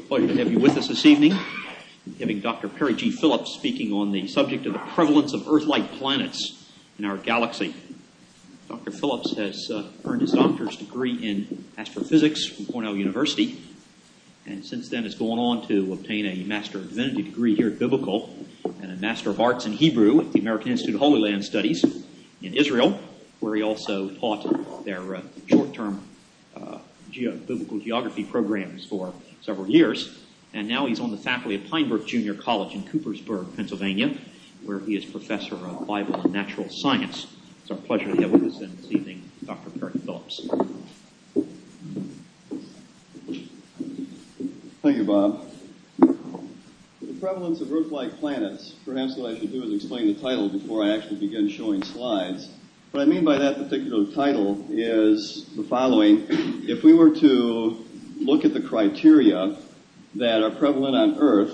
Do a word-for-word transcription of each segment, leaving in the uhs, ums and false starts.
pleasure to have you with us this evening, having Doctor Perry G. Phillips speaking on the subject of the prevalence of Earth-like planets in our galaxy. Doctor Phillips has uh, earned his doctorate degree in astrophysics from Cornell University, and since then has gone on to obtain a Master of Divinity degree here at Biblical and a Master of Arts in Hebrew at the American Institute of Holy Land Studies in Israel, where he also taught their uh, short-term uh, ge- biblical geography programs for several years. And now he's on the faculty at Pinebrook Junior College in Coopersburg, Pennsylvania, where he is professor of Bible and natural science. It's our pleasure to have with us this evening Doctor Perry Phillips. Thank you, Bob. The prevalence of Earth-like planets, perhaps what I should do is explain the title before I actually begin showing slides. What I mean by that particular title is the following. If we were to look at the criteria that are prevalent on Earth,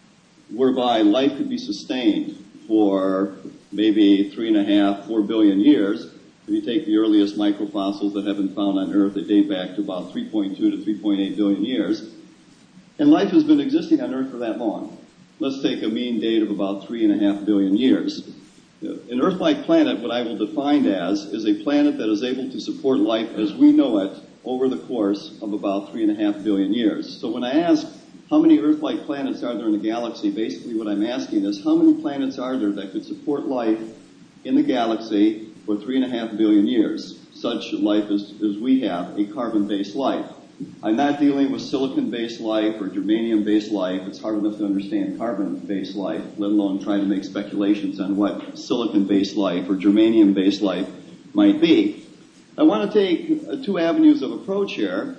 whereby life could be sustained for maybe three and a half, four billion years, if you take the earliest microfossils that have been found on Earth, they date back to about three point two to three point eight billion years. And life has been existing on Earth for that long. Let's take a mean date of about three and a half billion years. An Earth-like planet, what I will define as, is a planet that is able to support life as we know it over the course of about three and a half billion years. So when I ask how many Earth-like planets are there in the galaxy, basically what I'm asking is how many planets are there that could support life in the galaxy for three and a half billion years, such life as, as we have, a carbon-based life. I'm not dealing with silicon-based life or germanium-based life. It's hard enough to understand carbon-based life, let alone trying to make speculations on what silicon-based life or germanium-based life might be. I want to take uh, two avenues of approach here.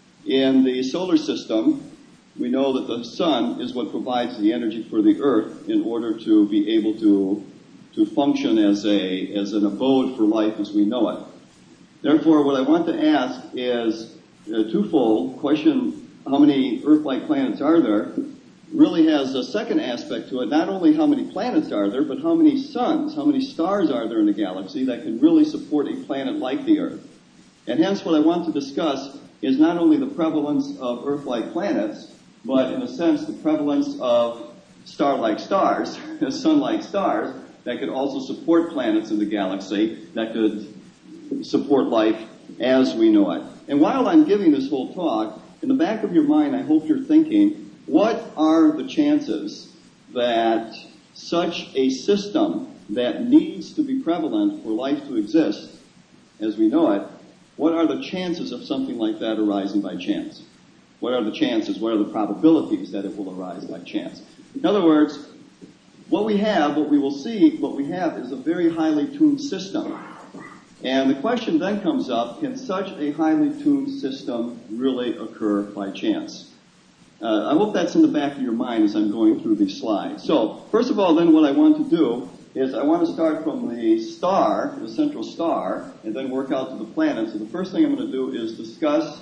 In the solar system, we know that the sun is what provides the energy for the Earth in order to be able to, to function as a, as an abode for life as we know it. Therefore, what I want to ask is a twofold question: how many Earth-like planets are there? Really has a second aspect to it. Not only how many planets are there, but how many suns, how many stars are there in the galaxy that can really support a planet like the Earth. And hence what I want to discuss is not only the prevalence of Earth-like planets, but in a sense the prevalence of star-like stars, sun-like stars, that could also support planets in the galaxy, that could support life as we know it. And while I'm giving this whole talk, in the back of your mind I hope you're thinking, what are the chances that such a system that needs to be prevalent for life to exist as we know it, what are the chances of something like that arising by chance? What are the chances, what are the probabilities that it will arise by chance? In other words, what we have, what we will see, what we have is a very highly tuned system. And the question then comes up, can such a highly tuned system really occur by chance? Uh, I hope that's in the back of your mind as I'm going through these slides. So, first of all, then what I want to do is I want to start from the star, the central star, and then work out to the planet. So the first thing I'm going to do is discuss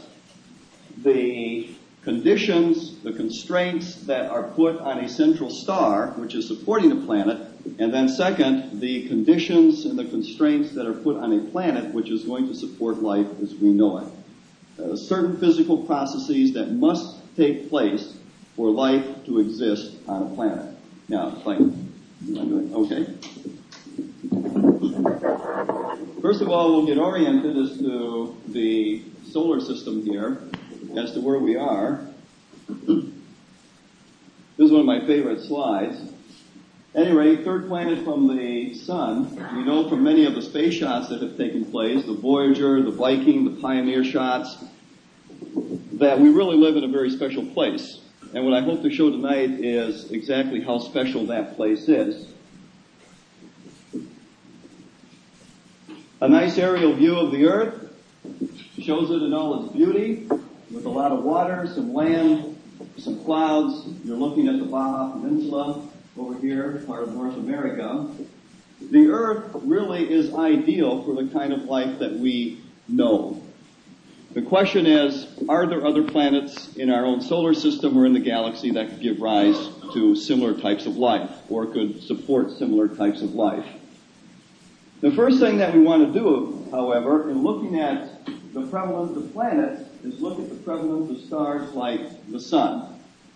the conditions, the constraints that are put on a central star, which is supporting a planet, and then second, the conditions and the constraints that are put on a planet which is going to support life as we know it. Uh, certain physical processes that must take place for life to exist on a planet. Now, like, I'm doing okay. First of all, we'll get oriented as to the solar system here, as to where we are. This is one of my favorite slides. At any rate, third planet from the sun. We know from many of the space shots that have taken place, the Voyager, the Viking, the Pioneer shots, that we really live in a very special place. And what I hope to show tonight is exactly how special that place is. A nice aerial view of the Earth shows it in all its beauty, with a lot of water, some land, some clouds. You're looking at the Baja Peninsula over here, part of North America. The Earth really is ideal for the kind of life that we know. The question is, are there other planets in our own solar system or in the galaxy that could give rise to similar types of life or could support similar types of life? The first thing that we want to do, however, in looking at the prevalence of planets is look at the prevalence of stars like the sun.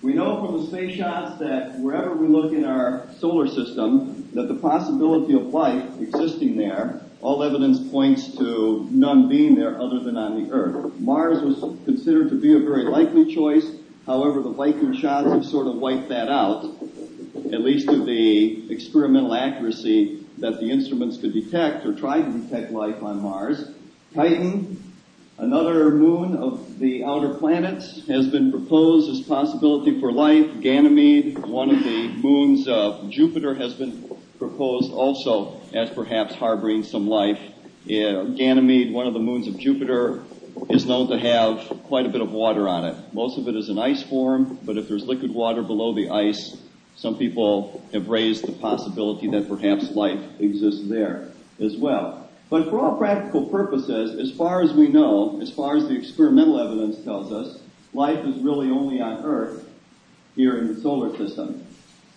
We know from the space shots that wherever we look in our solar system, that the possibility of life existing there, all evidence points to none being there other than on the Earth. Mars was considered to be a very likely choice. However, the Viking shots have sort of wiped that out, at least to the experimental accuracy that the instruments could detect or try to detect life on Mars. Titan, another moon of the outer planets, has been proposed as possibility for life. Ganymede, one of the moons of Jupiter, has been proposed also as perhaps harboring some life. Yeah, Ganymede, one of the moons of Jupiter, is known to have quite a bit of water on it. Most of it is in ice form, but if there's liquid water below the ice, some people have raised the possibility that perhaps life exists there as well. But for all practical purposes, as far as we know, as far as the experimental evidence tells us, life is really only on Earth here in the solar system.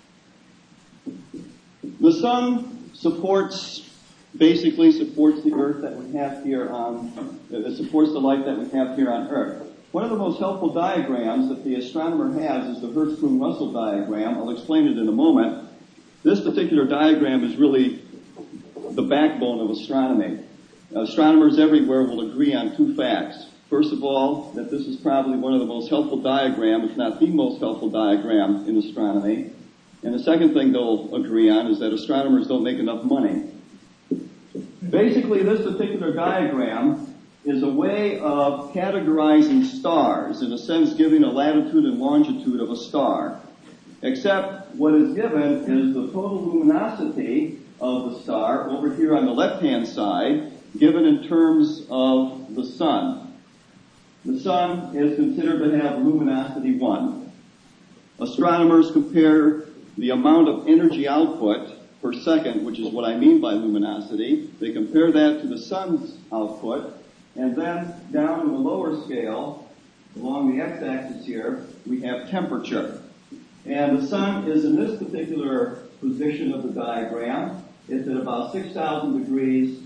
The sun supports, basically supports the Earth that we have here on, it supports the life that we have here on Earth. One of the most helpful diagrams that the astronomer has is the Hertzsprung-Russell diagram. I'll explain it in a moment. This particular diagram is really the backbone of astronomy. Astronomers everywhere will agree on two facts. First of all, that this is probably one of the most helpful diagrams, if not the most helpful diagram in astronomy. And the second thing they'll agree on is that astronomers don't make enough money. Basically, this particular diagram is a way of categorizing stars, in a sense giving a latitude and longitude of a star. Except what is given is the total luminosity of the star over here on the left-hand side, given in terms of the sun. The sun is considered to have luminosity one. Astronomers compare the amount of energy output per second, which is what I mean by luminosity. They compare that to the sun's output, and then down in the lower scale, along the x-axis here, we have temperature. And the sun is in this particular position of the diagram. It's at about six thousand degrees,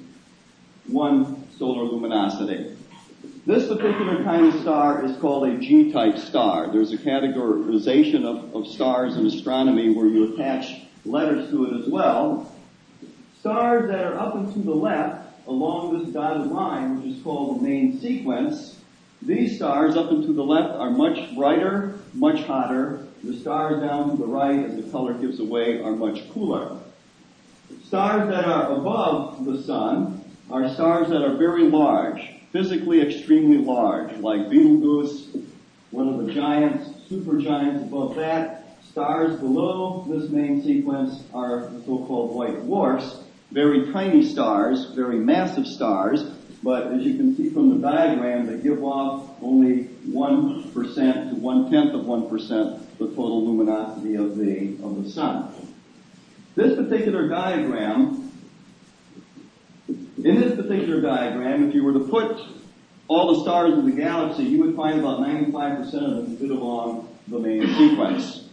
one solar luminosity. This particular kind of star is called a G-type star. There's a categorization of, of stars in astronomy where you attach letters to it as well. Stars that are up and to the left along this dotted line, which is called the main sequence, these stars up and to the left are much brighter, much hotter. The stars down to the right, as the color gives away, are much cooler. Stars that are above the sun are stars that are very large, physically extremely large, like Betelgeuse, one of the giants, supergiants above that. Stars below this main sequence are the so-called white dwarfs, very tiny stars, very massive stars, but as you can see from the diagram, they give off only one percent to one-tenth of one percent the total luminosity of the, of the sun. This particular diagram, in this particular diagram, if you were to put all the stars in the galaxy, you would find about ninety-five percent of them fit along the main sequence.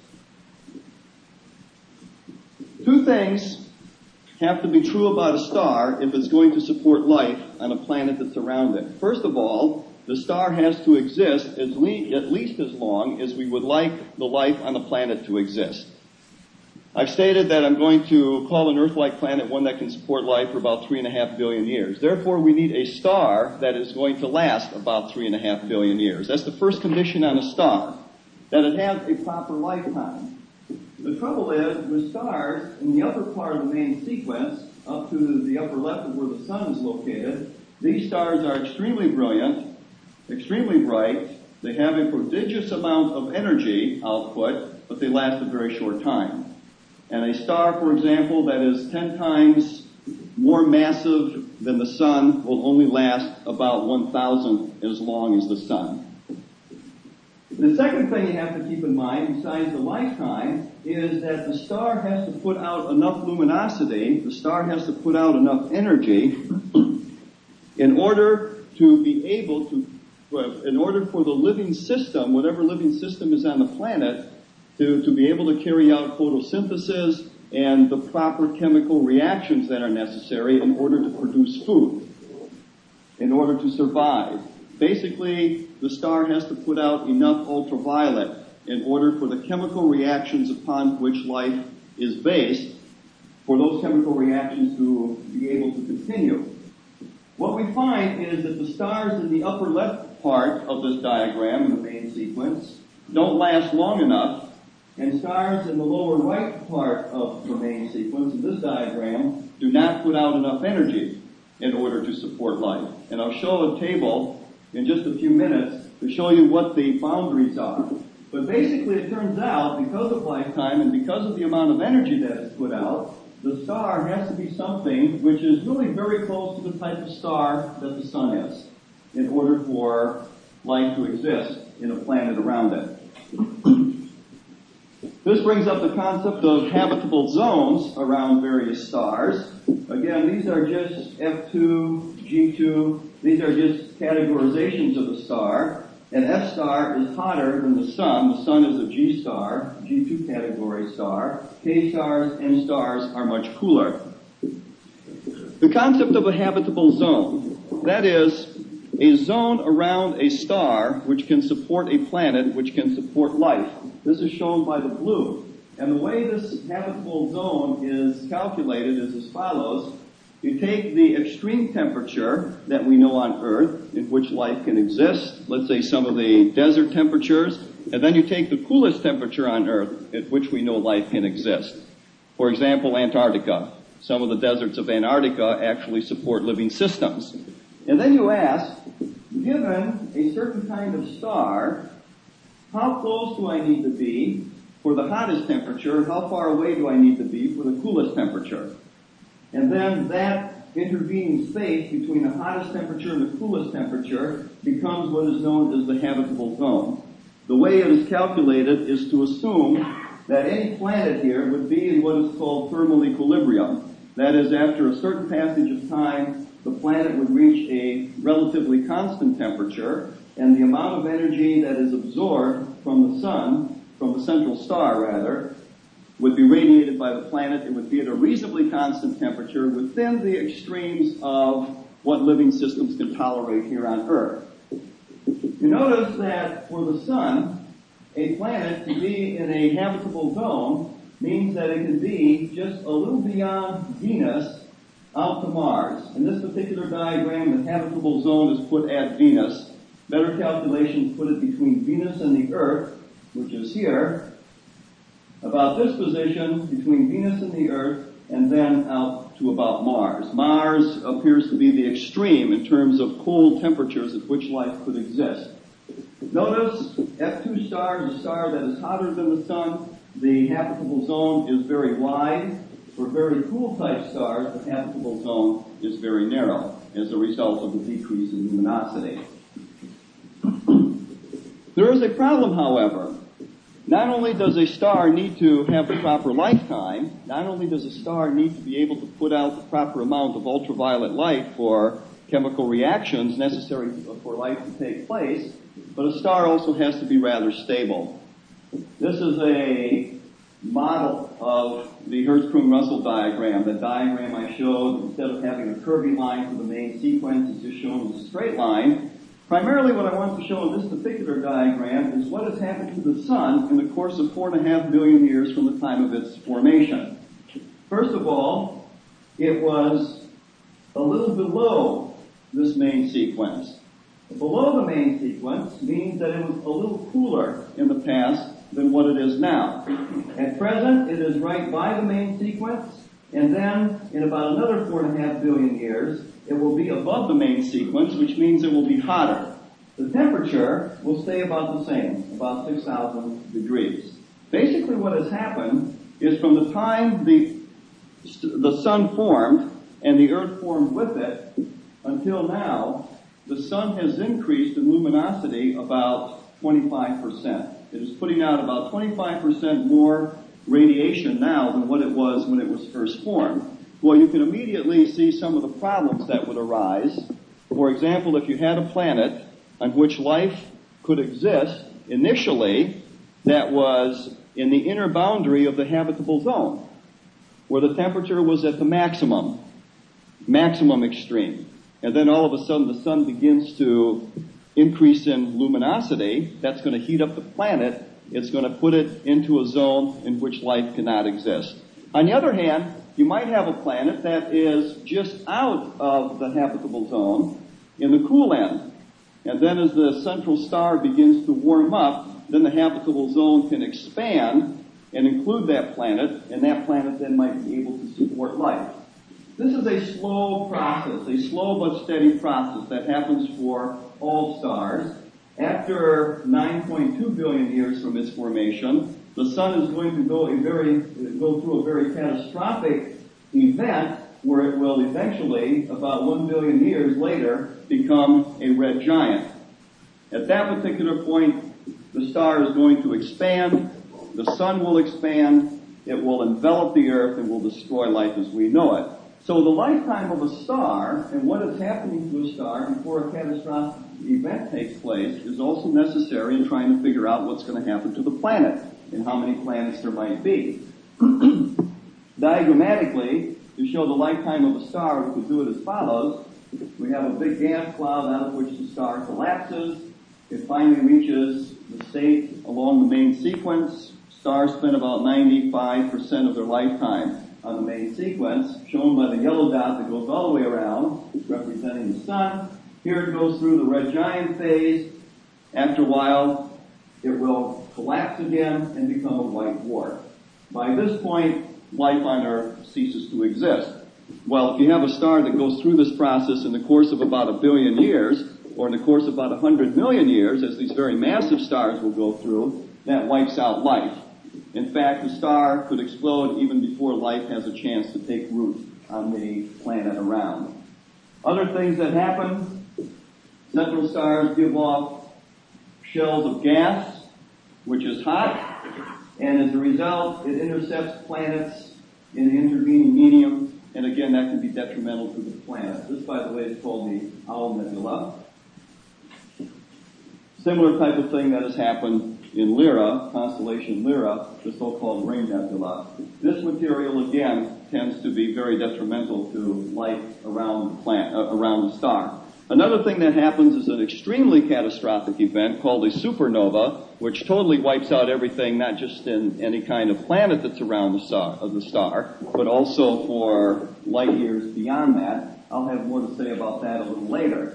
Two things have to be true about a star if it's going to support life on a planet that's around it. First of all, the star has to exist at least, at least as long as we would like the life on the planet to exist. I've stated that I'm going to call an Earth-like planet one that can support life for about three and a half billion years. Therefore, we need a star that is going to last about three and a half billion years. That's the first condition on a star, that it has a proper lifetime. The trouble is, with stars, in the upper part of the main sequence, up to the upper left of where the sun is located, these stars are extremely brilliant, extremely bright. They have a prodigious amount of energy output, but they last a very short time. And a star, for example, that is ten times more massive than the sun will only last about one thousandth as long as the sun. The second thing you have to keep in mind, besides the lifetime, is that the star has to put out enough luminosity, the star has to put out enough energy in order to be able to, in order for the living system, whatever living system is on the planet, to, to be able to carry out photosynthesis and the proper chemical reactions that are necessary in order to produce food, in order to survive. Basically, the star has to put out enough ultraviolet in order for the chemical reactions upon which life is based, for those chemical reactions to be able to continue. What we find is that the stars in the upper left part of this diagram, in the main sequence, don't last long enough, and stars in the lower right part of the main sequence in this diagram do not put out enough energy in order to support life. And I'll show a table in just a few minutes to show you what the boundaries are. But basically it turns out, because of lifetime and because of the amount of energy that is put out, the star has to be something which is really very close to the type of star that the sun is in order for life to exist in a planet around it. This brings up the concept of habitable zones around various stars. Again, these are just F two, G two, these are just categorizations of the star. And F star is hotter than the sun. The sun is a G star, G two category star. K stars, N stars are much cooler. The concept of a habitable zone, that is, a zone around a star which can support a planet, which can support life. This is shown by the blue. And the way this habitable zone is calculated is as follows. You take the extreme temperature that we know on Earth in which life can exist, let's say some of the desert temperatures, and then you take the coolest temperature on Earth at which we know life can exist. For example, Antarctica. Some of the deserts of Antarctica actually support living systems. And then you ask, given a certain kind of star, how close do I need to be for the hottest temperature? How far away do I need to be for the coolest temperature? And then that intervening space between the hottest temperature and the coolest temperature becomes what is known as the habitable zone. The way it is calculated is to assume that any planet here would be in what is called thermal equilibrium. That is, after a certain passage of time, the planet would reach a relatively constant temperature, and the amount of energy that is absorbed from the sun, from the central star rather, would be radiated by the planet. It would be at a reasonably constant temperature within the extremes of what living systems can tolerate here on Earth. You notice that for the sun, a planet to be in a habitable zone means that it can be just a little beyond Venus out to Mars. In this particular diagram, the habitable zone is put at Venus. Better calculations put it between Venus and the Earth, which is here, about this position between Venus and the Earth, and then out to about Mars. Mars appears to be the extreme in terms of cold temperatures at which life could exist. Notice F two star is a star that is hotter than the sun. The habitable zone is very wide. For very cool type stars, the habitable zone is very narrow as a result of the decrease in luminosity. There is a problem, however. Not only does a star need to have the proper lifetime, not only does a star need to be able to put out the proper amount of ultraviolet light for chemical reactions necessary for life to take place, but a star also has to be rather stable. This is a model of the Hertzsprung-Russell diagram. The diagram I showed, instead of having a curvy line for the main sequence, is just shown as a straight line. Primarily what I want to show in this particular diagram is what has happened to the sun in the course of four and a half billion years from the time of its formation. First of all, it was a little below this main sequence. Below the main sequence means that it was a little cooler in the past than what it is now. At present, it is right by the main sequence, and then in about another four and a half billion years, it will be above the main sequence, which means it will be hotter. The temperature will stay about the same, about six thousand degrees. Basically what has happened is from the time the, the sun formed and the earth formed with it until now, the sun has increased in luminosity about twenty-five percent. It is putting out about twenty-five percent more radiation now than what it was when it was first formed. Well, you can immediately see some of the problems that would arise. For example, if you had a planet on which life could exist initially that was in the inner boundary of the habitable zone, where the temperature was at the maximum, maximum extreme, and then all of a sudden the sun begins to increase in luminosity, that's going to heat up the planet, it's going to put it into a zone in which life cannot exist. On the other hand, you might have a planet that is just out of the habitable zone in the cool end. And then as the central star begins to warm up, then the habitable zone can expand and include that planet, and that planet then might be able to support life. This is a slow process, a slow but steady process that happens for all stars. After nine point two billion years from its formation, the sun is going to go a very go through a very catastrophic event where it will eventually, about one billion years later, become a red giant. At that particular point, the star is going to expand, the sun will expand, it will envelop the earth, and will destroy life as we know it. So the lifetime of a star and what is happening to a star before a catastrophic event takes place is also necessary in trying to figure out what's going to happen to the planet and how many planets there might be. Diagrammatically, to show the lifetime of a star, we could do it as follows. We have a big gas cloud out of which the star collapses. It finally reaches the state along the main sequence. Stars spend about ninety-five percent of their lifetime on the main sequence, shown by the yellow dot that goes all the way around, representing the sun. Here it goes through the red giant phase. After a while, it will collapse again and become a white dwarf. By this point, life on Earth ceases to exist. Well, if you have a star that goes through this process in the course of about a billion years, or in the course of about a hundred million years, as these very massive stars will go through, that wipes out life. In fact, the star could explode even before life has a chance to take root on the planet around. Other things that happen, central stars give off shells of gas, which is hot, and as a result, it intercepts planets in the intervening medium, and again, that can be detrimental to the planet. This, by the way, is called the Owl Nebula. Similar type of thing that has happened in Lyra, constellation Lyra, the so-called Ring Nebula. This material, again, tends to be very detrimental to life around the planet, uh, around the star. Another thing that happens is an extremely catastrophic event called a supernova, which totally wipes out everything, not just in any kind of planet that's around the star, of the star, but also for light years beyond that. I'll have more to say about that a little later.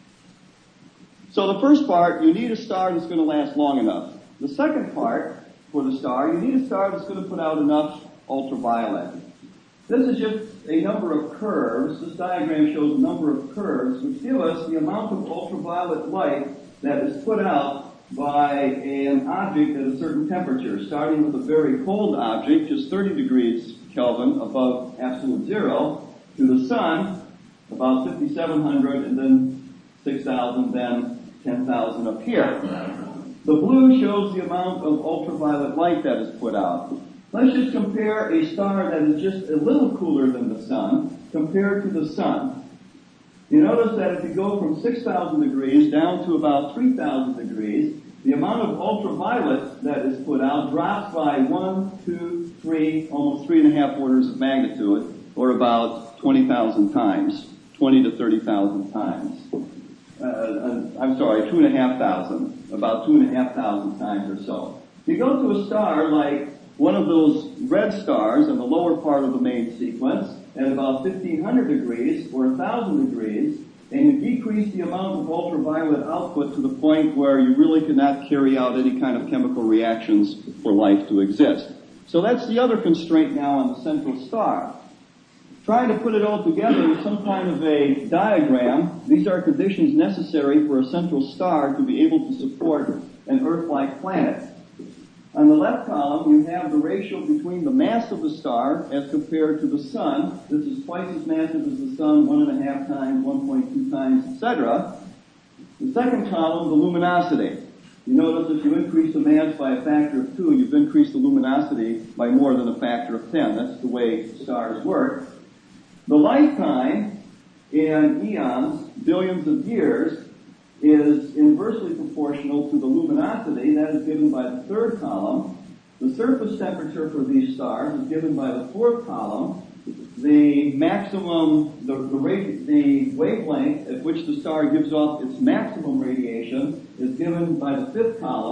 So the first part, you need a star that's going to last long enough. The second part, for the star, you need a star that's going to put out enough ultraviolet. This is just a number of curves. This diagram shows a number of curves which give us the amount of ultraviolet light that is put out by an object at a certain temperature, starting with a very cold object, just thirty degrees Kelvin above absolute zero, to the sun, about fifty-seven hundred, and then six thousand, then ten thousand up here. The blue shows the amount of ultraviolet light that is put out. Let's just compare a star that is just a little cooler than the sun compared to the sun. You notice that if you go from six thousand degrees down to about three thousand degrees, the amount of ultraviolet that is put out drops by one, two, three, almost three and a half orders of magnitude, or about twenty thousand times, twenty to thirty thousand times. Uh, I'm sorry, two and a half thousand, about two and a half thousand times or so. You go to a star like one of those red stars in the lower part of the main sequence at about fifteen hundred degrees or one thousand degrees, and you decrease the amount of ultraviolet output to the point where you really cannot carry out any kind of chemical reactions for life to exist. So that's the other constraint now on the central star. Trying to put it all together with some kind of a diagram, these are conditions necessary for a central star to be able to support an Earth-like planet. On the left column, you have the ratio between the mass of the star as compared to the sun. This is twice as massive as the sun, one and a half times, one point two times, et cetera. The second column, the luminosity. You notice if you increase the mass by a factor of two, you've increased the luminosity by more than a factor of ten. That's the way stars work. The lifetime in eons, billions of years, is inversely proportional to the luminosity. That is given by the third column. The surface temperature for these stars is given by the fourth column. The maximum, the, the, rate, the wavelength at which the star gives off its maximum radiation is given by the fifth column.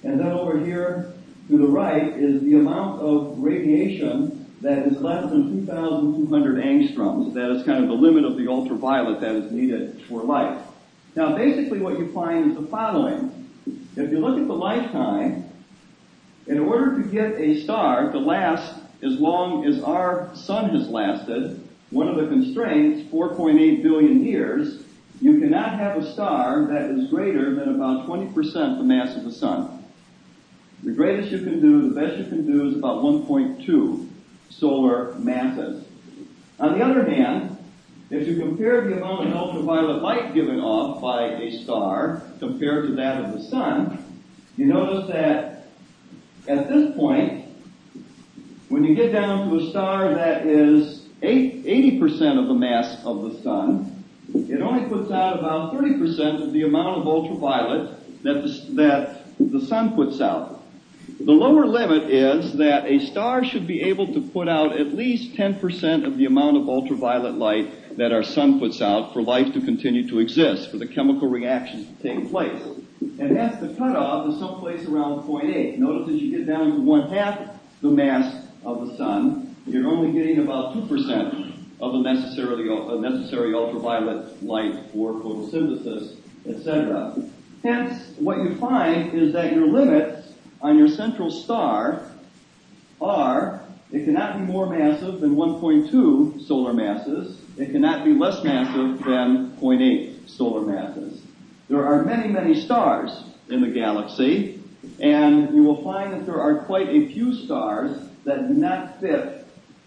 And then over here to the right is the amount of radiation that is less than two thousand two hundred angstroms. That is kind of the limit of the ultraviolet that is needed for life. Now, basically what you find is the following. If you look at the lifetime, in order to get a star to last as long as our sun has lasted, one of the constraints, four point eight billion years, you cannot have a star that is greater than about twenty percent the mass of the sun. The greatest you can do, the best you can do, is about one point two solar masses. On the other hand, if you compare the amount of ultraviolet light given off by a star compared to that of the sun, you notice that at this point, when you get down to a star that is eighty percent of the mass of the sun, it only puts out about thirty percent of the amount of ultraviolet that the, that the sun puts out. The lower limit is that a star should be able to put out at least ten percent of the amount of ultraviolet light that our sun puts out for life to continue to exist, for the chemical reactions to take place. And hence the cutoff is someplace around zero point eight. Notice as you get down to one half the mass of the sun, you're only getting about two percent of the necessarily, uh, necessary ultraviolet light for photosynthesis, et cetera. Hence, what you find is that your limits on your central star are, it cannot be more massive than one point two solar masses. It cannot be less massive than zero point eight solar masses. There are many, many stars in the galaxy, and you will find that there are quite a few stars that do not fit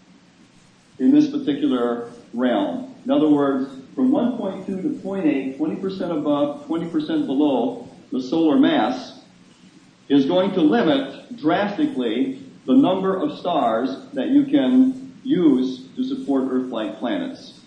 in this particular realm. In other words, from one point two to zero point eight, twenty percent above, twenty percent below the solar mass is going to limit drastically the number of stars that you can use to support Earth-like planets.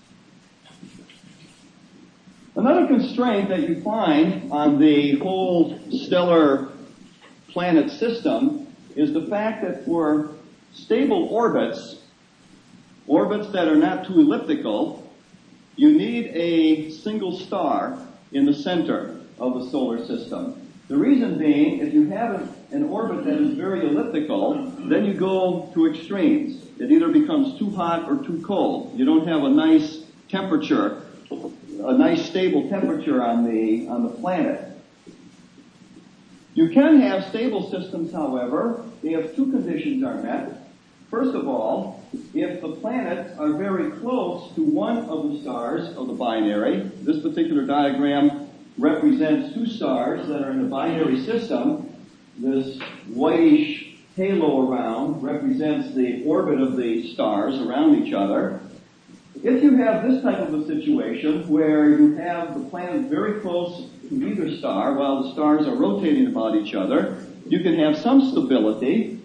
Another constraint that you find on the whole stellar planet system is the fact that for stable orbits, orbits that are not too elliptical, you need a single star in the center of the solar system. The reason being, if you have an orbit that is very elliptical, then you go to extremes. It either becomes too hot or too cold. You don't have a nice temperature, a nice stable temperature on the, on the planet. You can have stable systems, however, if two conditions are met. First of all, if the planets are very close to one of the stars of the binary, this particular diagram represents two stars that are in a binary system. This whitish halo around represents the orbit of the stars around each other. If you have this type of a situation where you have the planets very close to either star while the stars are rotating about each other, you can have some stability.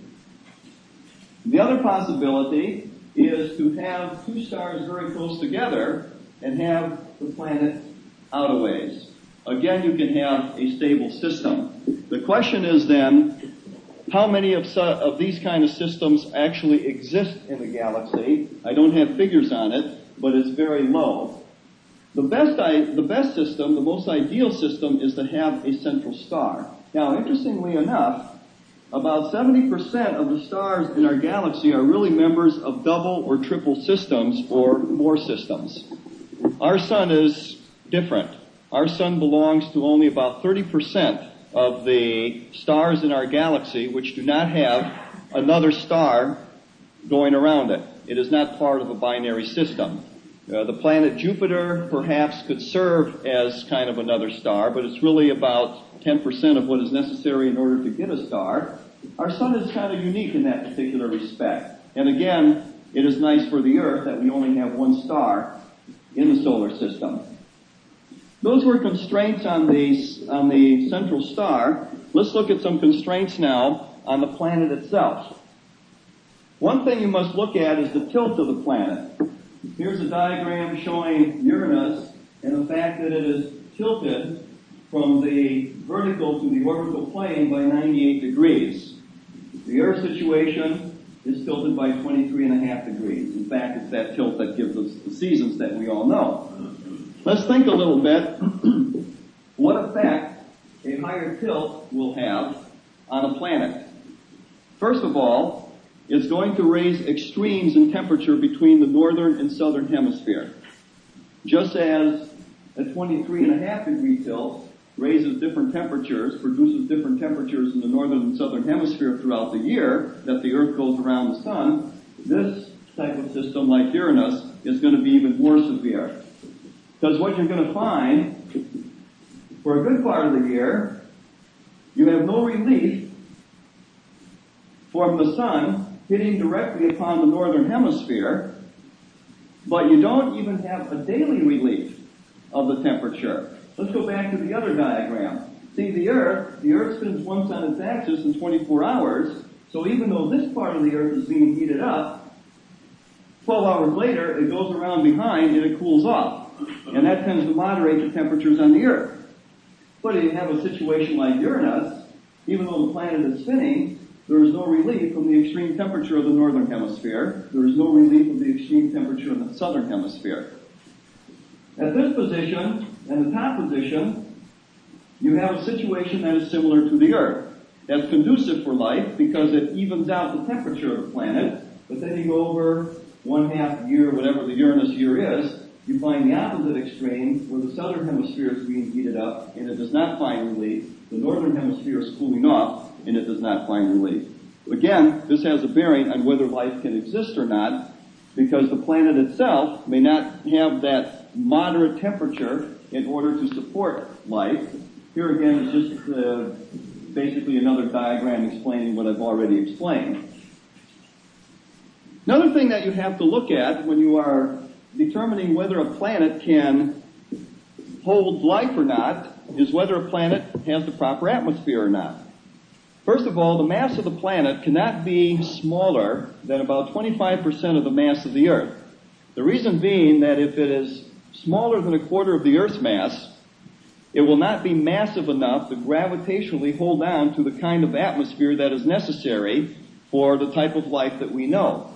The other possibility is to have two stars very close together and have the planet out a ways. Again, you can have a stable system. The question is then, how many of, of these kind of systems actually exist in the galaxy? I don't have figures on it, but it's very low. The best, I, the best system, the most ideal system, is to have a central star. Now, interestingly enough, about seventy percent of the stars in our galaxy are really members of double or triple systems or more systems. Our sun is different. Our sun belongs to only about thirty percent of the stars in our galaxy which do not have another star going around it. It is not part of a binary system. Uh, the planet Jupiter perhaps could serve as kind of another star, but it's really about ten percent of what is necessary in order to get a star. Our sun is kind of unique in that particular respect. And again, it is nice for the Earth that we only have one star in the solar system. Those were constraints on the, on the central star. Let's look at some constraints now on the planet itself. One thing you must look at is the tilt of the planet. Here's a diagram showing Uranus and the fact that it is tilted from the vertical to the orbital plane by ninety-eight degrees. The Earth situation is tilted by twenty-three and a half degrees. In fact, it's that tilt that gives us the seasons that we all know. Let's think a little bit what effect a higher tilt will have on a planet. First of all, it's going to raise extremes in temperature between the northern and southern hemisphere. Just as a twenty-three and a half degree tilt raises different temperatures, produces different temperatures in the northern and southern hemisphere throughout the year that the Earth goes around the sun, this type of system, like Uranus, is going to be even more severe. Because what you're going to find, for a good part of the year, you have no relief from the sun hitting directly upon the northern hemisphere, but you don't even have a daily relief of the temperature. Let's go back to the other diagram. See, the Earth, the Earth spins once on its axis in twenty-four hours, so even though this part of the Earth is being heated up, twelve hours later, it goes around behind and it cools off. And that tends to moderate the temperatures on the Earth. But if you have a situation like Uranus, even though the planet is spinning, there is no relief from the extreme temperature of the northern hemisphere. There is no relief of the extreme temperature in the southern hemisphere. At this position, and the top position, you have a situation that is similar to the Earth. That's conducive for life because it evens out the temperature of the planet. But then you go over one half year, whatever the Uranus year is, you find the opposite extreme where the southern hemisphere is being heated up and it does not find relief. The northern hemisphere is cooling off and it does not find relief. Again, this has a bearing on whether life can exist or not, because the planet itself may not have that moderate temperature in order to support life. Here again is just uh, basically another diagram explaining what I've already explained. Another thing that you have to look at when you are determining whether a planet can hold life or not is whether a planet has the proper atmosphere or not. First of all, the mass of the planet cannot be smaller than about twenty-five percent of the mass of the Earth. The reason being that if it is smaller than a quarter of the Earth's mass, it will not be massive enough to gravitationally hold on to the kind of atmosphere that is necessary for the type of life that we know.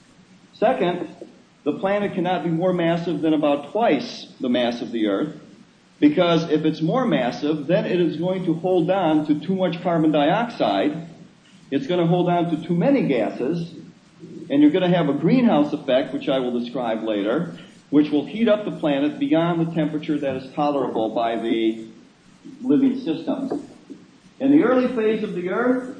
Second, the planet cannot be more massive than about twice the mass of the Earth, because if it's more massive, then it is going to hold on to too much carbon dioxide, it's going to hold on to too many gases, and you're going to have a greenhouse effect, which I will describe later, which will heat up the planet beyond the temperature that is tolerable by the living systems. In the early phase of the Earth,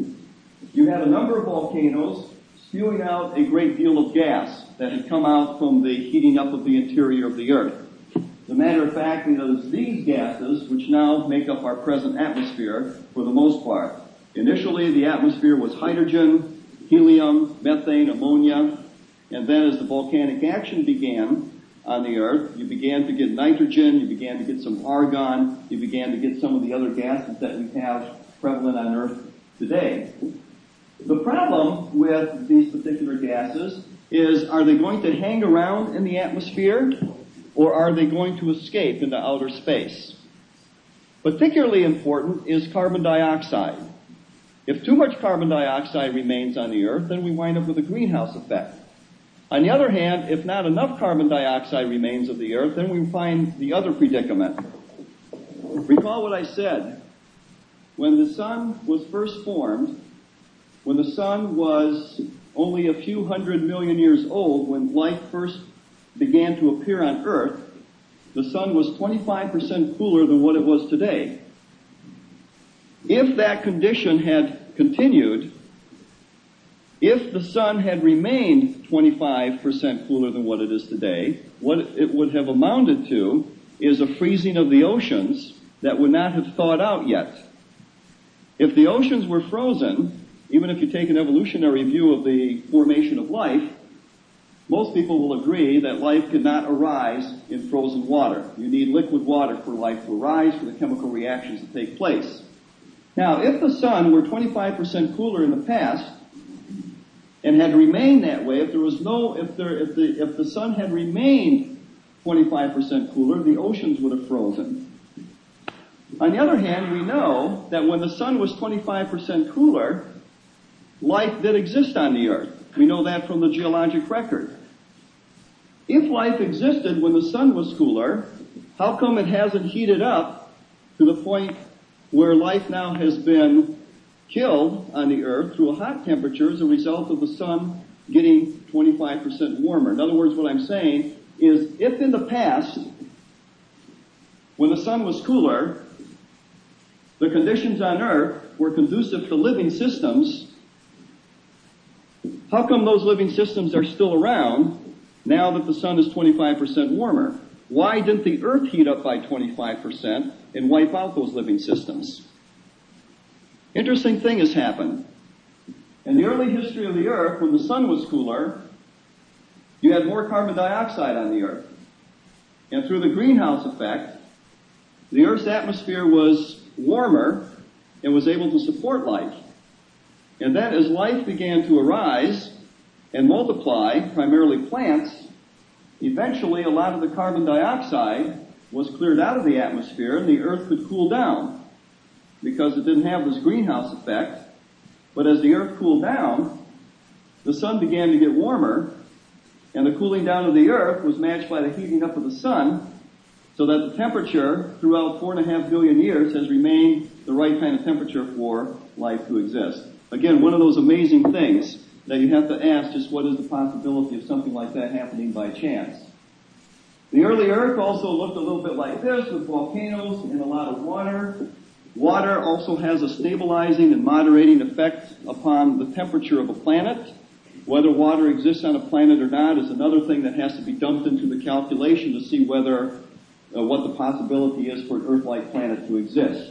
you had a number of volcanoes spewing out a great deal of gas that had come out from the heating up of the interior of the Earth. As a matter of fact, it is these gases which now make up our present atmosphere for the most part. Initially, the atmosphere was hydrogen, helium, methane, ammonia, and then as the volcanic action began on the Earth, you began to get nitrogen, you began to get some argon, you began to get some of the other gases that we have prevalent on Earth today. The problem with these particular gases is, are they going to hang around in the atmosphere, or are they going to escape into outer space? Particularly important is carbon dioxide. If too much carbon dioxide remains on the Earth, then we wind up with a greenhouse effect. On the other hand, if not enough carbon dioxide remains of the Earth, then we find the other predicament. Recall what I said. When the sun was first formed, when the sun was only a few hundred million years old, when life first began to appear on Earth, the sun was twenty-five percent cooler than what it was today. If that condition had continued, if the sun had remained twenty-five percent cooler than what it is today, what it would have amounted to is a freezing of the oceans that would not have thawed out yet. If the oceans were frozen, even if you take an evolutionary view of the formation of life, most people will agree that life could not arise in frozen water. You need liquid water for life to arise, for the chemical reactions to take place. Now, if the sun were twenty-five percent cooler in the past, and had remained that way, if there was no, if there, if the, if the sun had remained twenty-five percent cooler, the oceans would have frozen. On the other hand, we know that when the sun was twenty-five percent cooler, life did exist on the Earth. We know that from the geologic record. If life existed when the sun was cooler, how come it hasn't heated up to the point where life now has been killed on the Earth through a hot temperature as a result of the sun getting twenty-five percent warmer. In other words, what I'm saying is if in the past, when the sun was cooler, the conditions on Earth were conducive to living systems, how come those living systems are still around now that the sun is twenty-five percent warmer? Why didn't the Earth heat up by twenty-five percent and wipe out those living systems? Interesting thing has happened. In the early history of the Earth, when the sun was cooler, you had more carbon dioxide on the Earth. And through the greenhouse effect, the Earth's atmosphere was warmer and was able to support life. And then as life began to arise and multiply, primarily plants, eventually a lot of the carbon dioxide was cleared out of the atmosphere and the Earth could cool down because it didn't have this greenhouse effect. But as the Earth cooled down, the sun began to get warmer, and the cooling down of the Earth was matched by the heating up of the sun, so that the temperature throughout four and a half billion years has remained the right kind of temperature for life to exist. Again, one of those amazing things that you have to ask just what is the possibility of something like that happening by chance. The early Earth also looked a little bit like this, with volcanoes and a lot of water. Water also has a stabilizing and moderating effect upon the temperature of a planet. Whether water exists on a planet or not is another thing that has to be dumped into the calculation to see whether, uh, what the possibility is for an Earth-like planet to exist.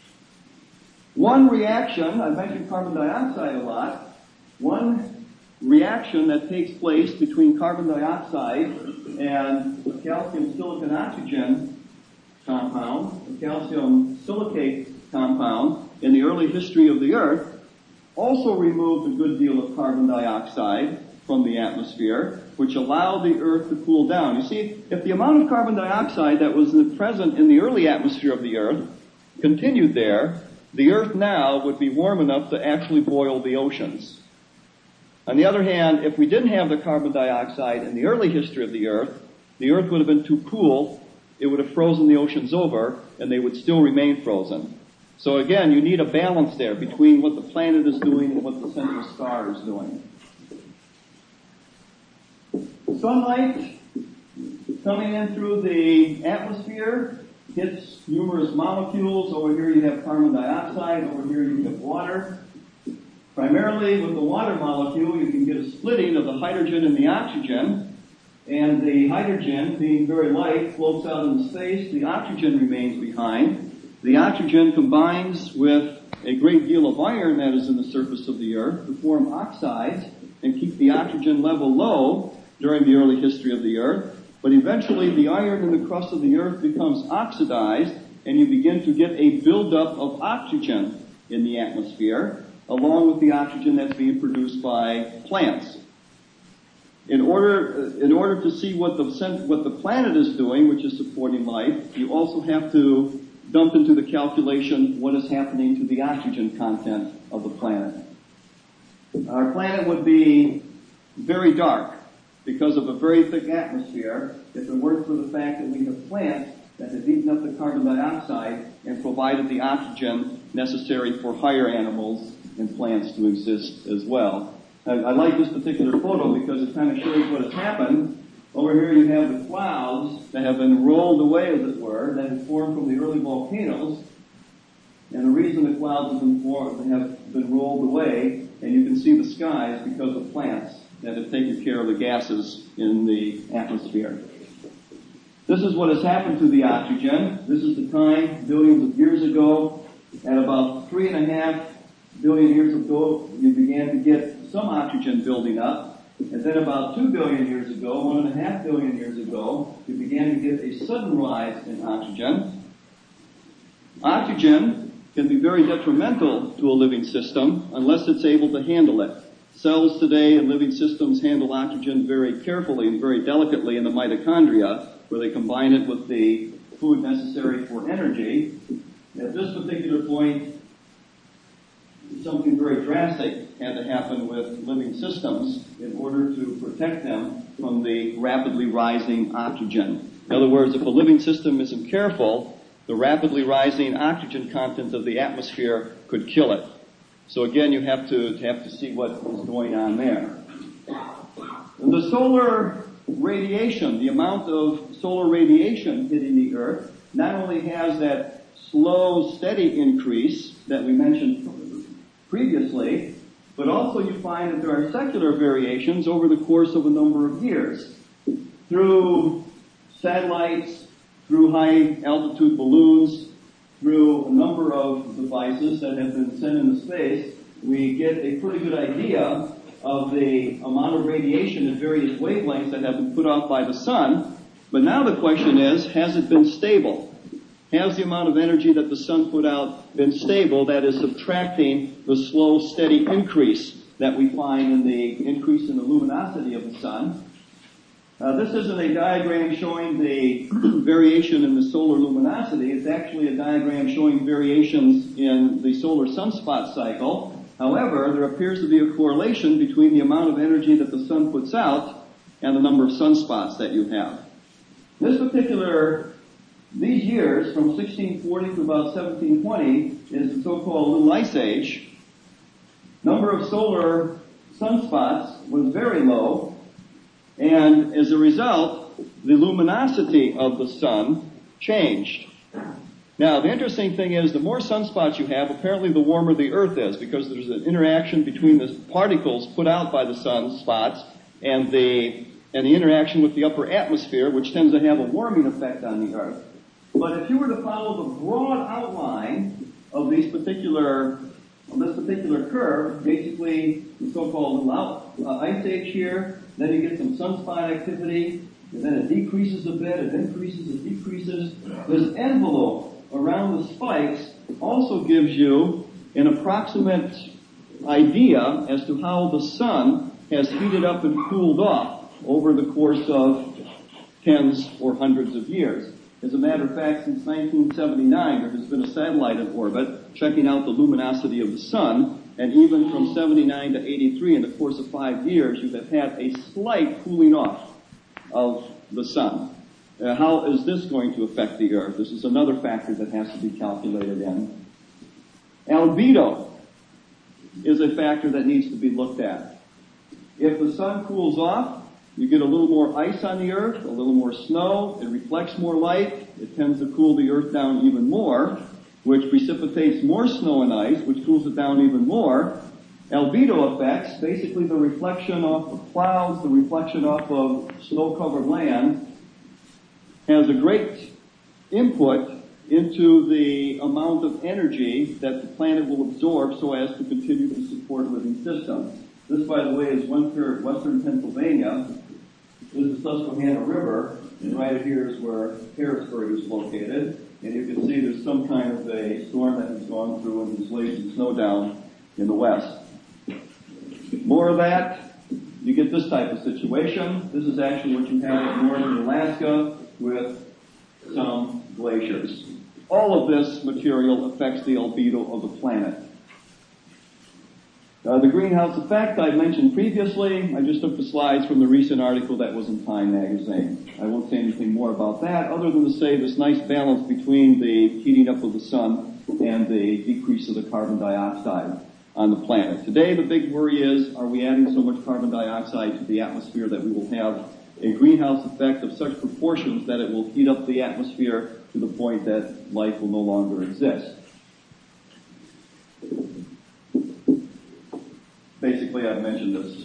One reaction, I mentioned carbon dioxide a lot, one reaction that takes place between carbon dioxide and the calcium silicon oxygen compound, the calcium silicate compound in the early history of the Earth, also removed a good deal of carbon dioxide from the atmosphere, which allowed the Earth to cool down. You see, if the amount of carbon dioxide that was present in the early atmosphere of the Earth continued there, the Earth now would be warm enough to actually boil the oceans. On the other hand, if we didn't have the carbon dioxide in the early history of the Earth, the Earth would have been too cool, it would have frozen the oceans over, and they would still remain frozen. So again, you need a balance there between what the planet is doing and what the central star is doing. Sunlight coming in through the atmosphere hits numerous molecules. Over here you have carbon dioxide, over here you have water. Primarily with the water molecule you can get a splitting of the hydrogen and the oxygen, and the hydrogen, being very light, floats out into space. The oxygen remains behind. The oxygen combines with a great deal of iron that is in the surface of the Earth to form oxides and keep the oxygen level low during the early history of the Earth. But eventually the iron in the crust of the Earth becomes oxidized, and you begin to get a buildup of oxygen in the atmosphere, along with the oxygen that's being produced by plants. In order, in order to see what the, what the planet is doing, which is supporting life, you also have to dump into the calculation what is happening to the oxygen content of the planet. Our planet would be very dark because of a very thick atmosphere if it weren't for the fact that we have plants that have eaten up the carbon dioxide and provided the oxygen necessary for higher animals and plants to exist as well. I, I like this particular photo because it kind of shows what has happened. Over here you have the clouds that have been rolled away, as it were, that have formed from the early volcanoes. And the reason the clouds have been formed, have been rolled away, and you can see the sky, is because of plants that have taken care of the gases in the atmosphere. This is what has happened to the oxygen. This is the time, billions of years ago. At about three and a half billion years ago, you began to get some oxygen building up. And then about two billion years ago, one and a half billion years ago, you began to get a sudden rise in oxygen. Oxygen can be very detrimental to a living system unless it's able to handle it. Cells today and living systems handle oxygen very carefully and very delicately in the mitochondria, where they combine it with the food necessary for energy. At this particular point, something very drastic had to happen with living systems in order to protect them from the rapidly rising oxygen. In other words, if a living system isn't careful, the rapidly rising oxygen content of the atmosphere could kill it. So again, you have to, have to see what is going on there. The solar radiation, the amount of solar radiation hitting the Earth, not only has that slow, steady increase that we mentioned previously, but also you find that there are secular variations over the course of a number of years. Through satellites, through high altitude balloons, through a number of devices that have been sent into space, we get a pretty good idea of the amount of radiation at various wavelengths that have been put out by the sun. But now the question is, has it been stable? Has the amount of energy that the sun put out been stable, that is subtracting the slow, steady increase that we find in the increase in the luminosity of the sun? Uh, this isn't a diagram showing the variation in the solar luminosity. It's actually a diagram showing variations in the solar sunspot cycle. However, there appears to be a correlation between the amount of energy that the sun puts out and the number of sunspots that you have. This particular, these years, from sixteen forty to about seventeen twenty, is the so-called Little Ice Age. Number of solar sunspots was very low. And as a result, the luminosity of the sun changed. Now, the interesting thing is, the more sunspots you have, apparently the warmer the Earth is, because there's an interaction between the particles put out by the sunspots and the and the interaction with the upper atmosphere, which tends to have a warming effect on the Earth. But if you were to follow the broad outline of these particular of this particular curve, basically the so-called Little uh, Ice Age here, then you get some sunspot activity, and then it decreases a bit, it increases, it decreases. This envelope around the spikes also gives you an approximate idea as to how the sun has heated up and cooled off over the course of tens or hundreds of years. As a matter of fact, since nineteen seventy-nine, there has been a satellite in orbit checking out the luminosity of the sun, and even from seventy-nine to eighty-three, in the course of five years, you have had a slight cooling off of the sun. Uh, how is this going to affect the Earth? This is another factor that has to be calculated in. Albedo is a factor that needs to be looked at. If the sun cools off, you get a little more ice on the Earth, a little more snow, it reflects more light, it tends to cool the Earth down even more, which precipitates more snow and ice, which cools it down even more. Albedo effects, basically the reflection off of clouds, the reflection off of snow-covered land, has a great input into the amount of energy that the planet will absorb so as to continue to support living systems. This, by the way, is western, western Pennsylvania. This is the Susquehanna River, and right here is where Harrisburg is located. And you can see there's some kind of a storm that has gone through and has laid some snow down in the west. More of that, you get this type of situation. This is actually what you have in northern Alaska with some glaciers. All of this material affects the albedo of the planet. Uh, the greenhouse effect I mentioned previously. I just took the slides from the recent article that was in Time magazine. I won't say anything more about that other than to say this nice balance between the heating up of the sun and the decrease of the carbon dioxide on the planet. Today the big worry is, are we adding so much carbon dioxide to the atmosphere that we will have a greenhouse effect of such proportions that it will heat up the atmosphere to the point that life will no longer exist. Basically, I've mentioned this.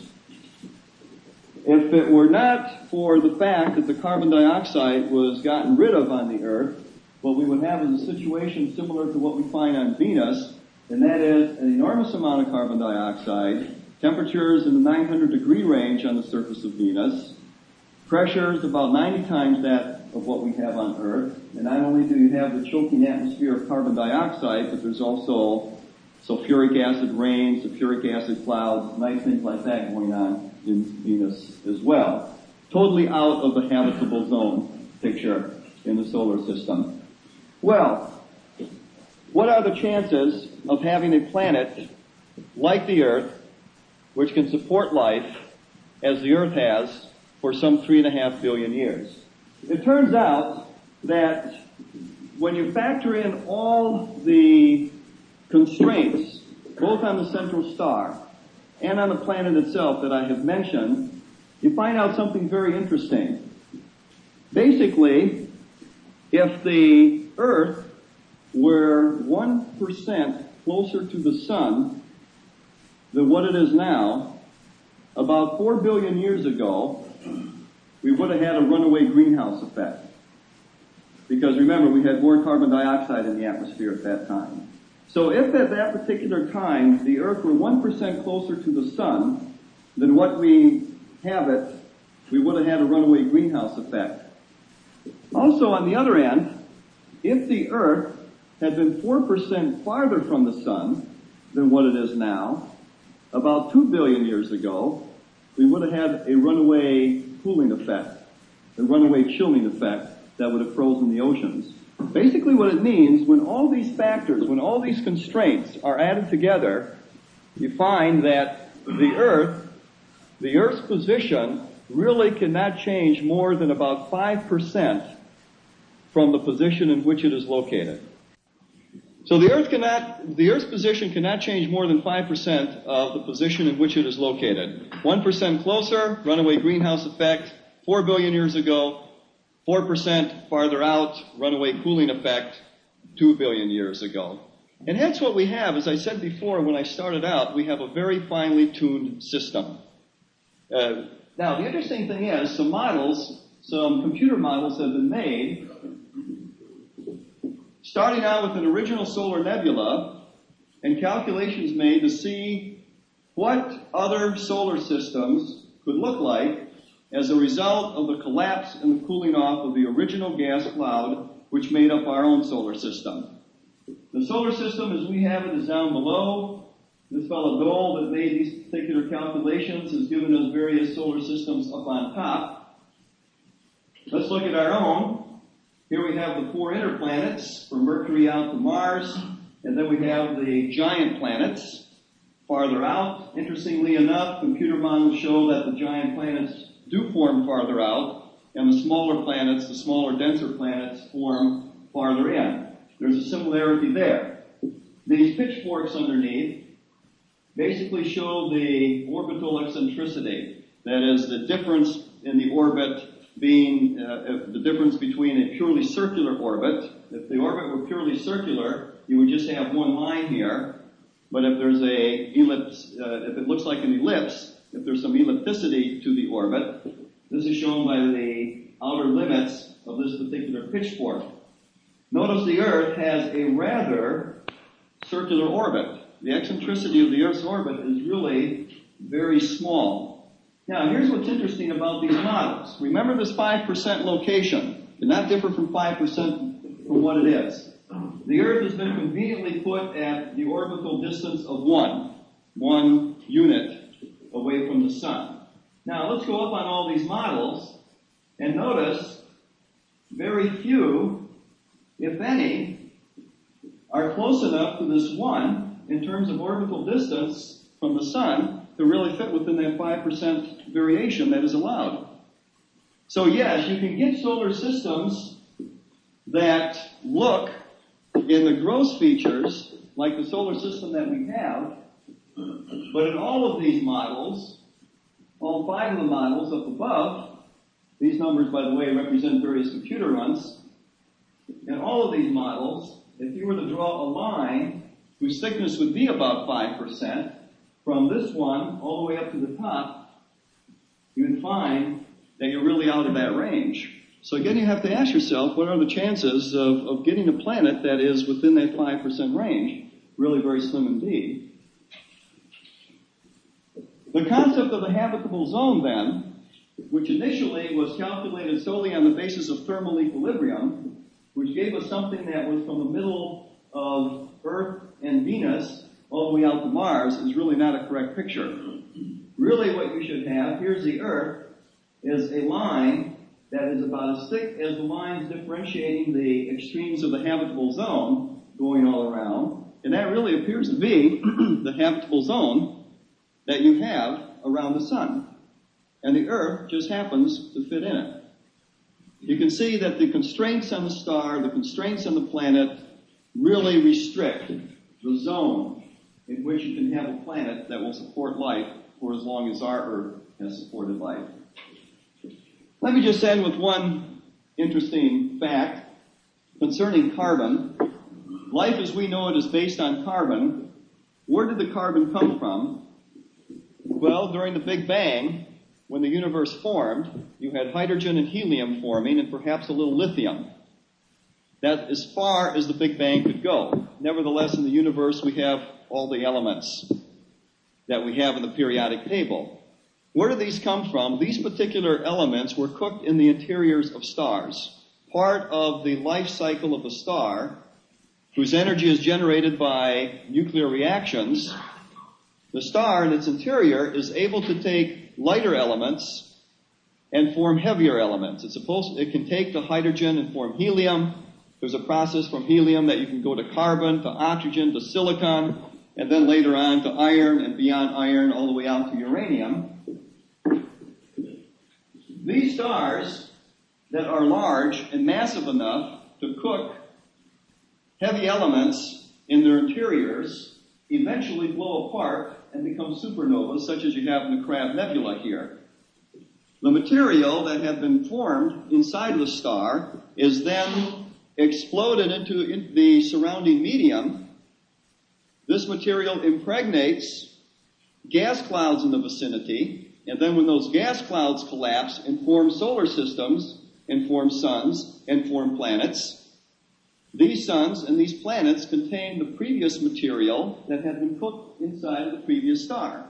If it were not for the fact that the carbon dioxide was gotten rid of on the Earth, what we would have is a situation similar to what we find on Venus, and that is an enormous amount of carbon dioxide, temperatures in the nine hundred degree range on the surface of Venus, pressures about ninety times that of what we have on Earth, and not only do you have the choking atmosphere of carbon dioxide, but there's also sulfuric acid rain, sulfuric acid clouds, nice things like that going on in Venus as well. Totally out of the habitable zone picture in the solar system. Well, what are the chances of having a planet like the Earth, which can support life, as the Earth has, for some three and a half billion years? It turns out that when you factor in all the constraints both on the central star and on the planet itself that I have mentioned, you find out something very interesting. Basically, if the Earth were one percent closer to the sun than what it is now, about four billion years ago, we would have had a runaway greenhouse effect. Because remember, we had more carbon dioxide in the atmosphere at that time. So if at that particular time the Earth were one percent closer to the sun than what we have it, we would have had a runaway greenhouse effect. Also, on the other end, if the Earth had been four percent farther from the sun than what it is now, about two billion years ago, we would have had a runaway cooling effect, a runaway chilling effect that would have frozen the oceans. Basically what it means, when all these factors, when all these constraints are added together, you find that the Earth, the Earth's position really cannot change more than about five percent from the position in which it is located. So the Earth cannot, the Earth's position cannot change more than five percent of the position in which it is located. one percent closer, runaway greenhouse effect, four billion years ago. four percent farther out, runaway cooling effect, two billion years ago. And that's what we have. As I said before, when I started out, we have a very finely tuned system. Uh, now, the interesting thing is, some models, some computer models have been made, starting out with an original solar nebula, and calculations made to see what other solar systems could look like as a result of the collapse and the cooling off of the original gas cloud which made up our own solar system. The solar system as we have it is down below. This fellow Dole that made these particular calculations has given us various solar systems up on top. Let's look at our own. Here we have the four inner planets, from Mercury out to Mars, and then we have the giant planets farther out. Interestingly enough, computer models show that the giant planets do form farther out, and the smaller planets, the smaller, denser planets, form farther in. There's a similarity there. These pitchforks underneath basically show the orbital eccentricity. That is, the difference in the orbit being uh, the difference between a purely circular orbit. If the orbit were purely circular, you would just have one line here. But if there's a ellipse, uh, if it looks like an ellipse, if there's some ellipticity to the orbit, this is shown by the outer limits of this particular pitchfork. Notice the Earth has a rather circular orbit. The eccentricity of the Earth's orbit is really very small. Now, here's what's interesting about these models. Remember this five percent location. It not differ from five percent from what it is. The Earth has been conveniently put at the orbital distance of one, one unit away from the sun. Now, let's go up on all these models and notice very few, if any, are close enough to this one in terms of orbital distance from the sun to really fit within that five percent variation that is allowed. So yes, you can get solar systems that look in the gross features like the solar system that we have, but in all of these models, all five of the models up above, these numbers, by the way, represent various computer runs. In all of these models, if you were to draw a line whose thickness would be about five percent, from this one all the way up to the top, you would find that you're really out of that range. So again, you have to ask yourself, what are the chances of, of getting a planet that is within that five percent range? Really very slim indeed. The concept of the habitable zone, then, which initially was calculated solely on the basis of thermal equilibrium, which gave us something that was from the middle of Earth and Venus all the way out to Mars, is really not a correct picture. Really what you should have, here's the Earth, is a line that is about as thick as the lines differentiating the extremes of the habitable zone going all around. And that really appears to be the habitable zone that you have around the sun. And the Earth just happens to fit in it. You can see that the constraints on the star, the constraints on the planet, really restrict the zone in which you can have a planet that will support life for as long as our Earth has supported life. Let me just end with one interesting fact concerning carbon. Life as we know it is based on carbon. Where did the carbon come from? Well, during the Big Bang, when the universe formed, you had hydrogen and helium forming and perhaps a little lithium. That's as far as the Big Bang could go. Nevertheless, in the universe, we have all the elements that we have in the periodic table. Where do these come from? These particular elements were cooked in the interiors of stars. Part of the life cycle of a star, whose energy is generated by nuclear reactions, the star in its interior is able to take lighter elements and form heavier elements. It's supposed, it can take the hydrogen and form helium. There's a process from helium that you can go to carbon, to oxygen, to silicon, and then later on to iron, and beyond iron all the way out to uranium. These stars that are large and massive enough to cook heavy elements in their interiors eventually blow apart and become supernovas, such as you have in the Crab Nebula here. The material that had been formed inside the star is then exploded into in the surrounding medium. This material impregnates gas clouds in the vicinity, and then when those gas clouds collapse and form solar systems, and form suns, and form planets, these suns and these planets contain the previous material that had been cooked inside of the previous star.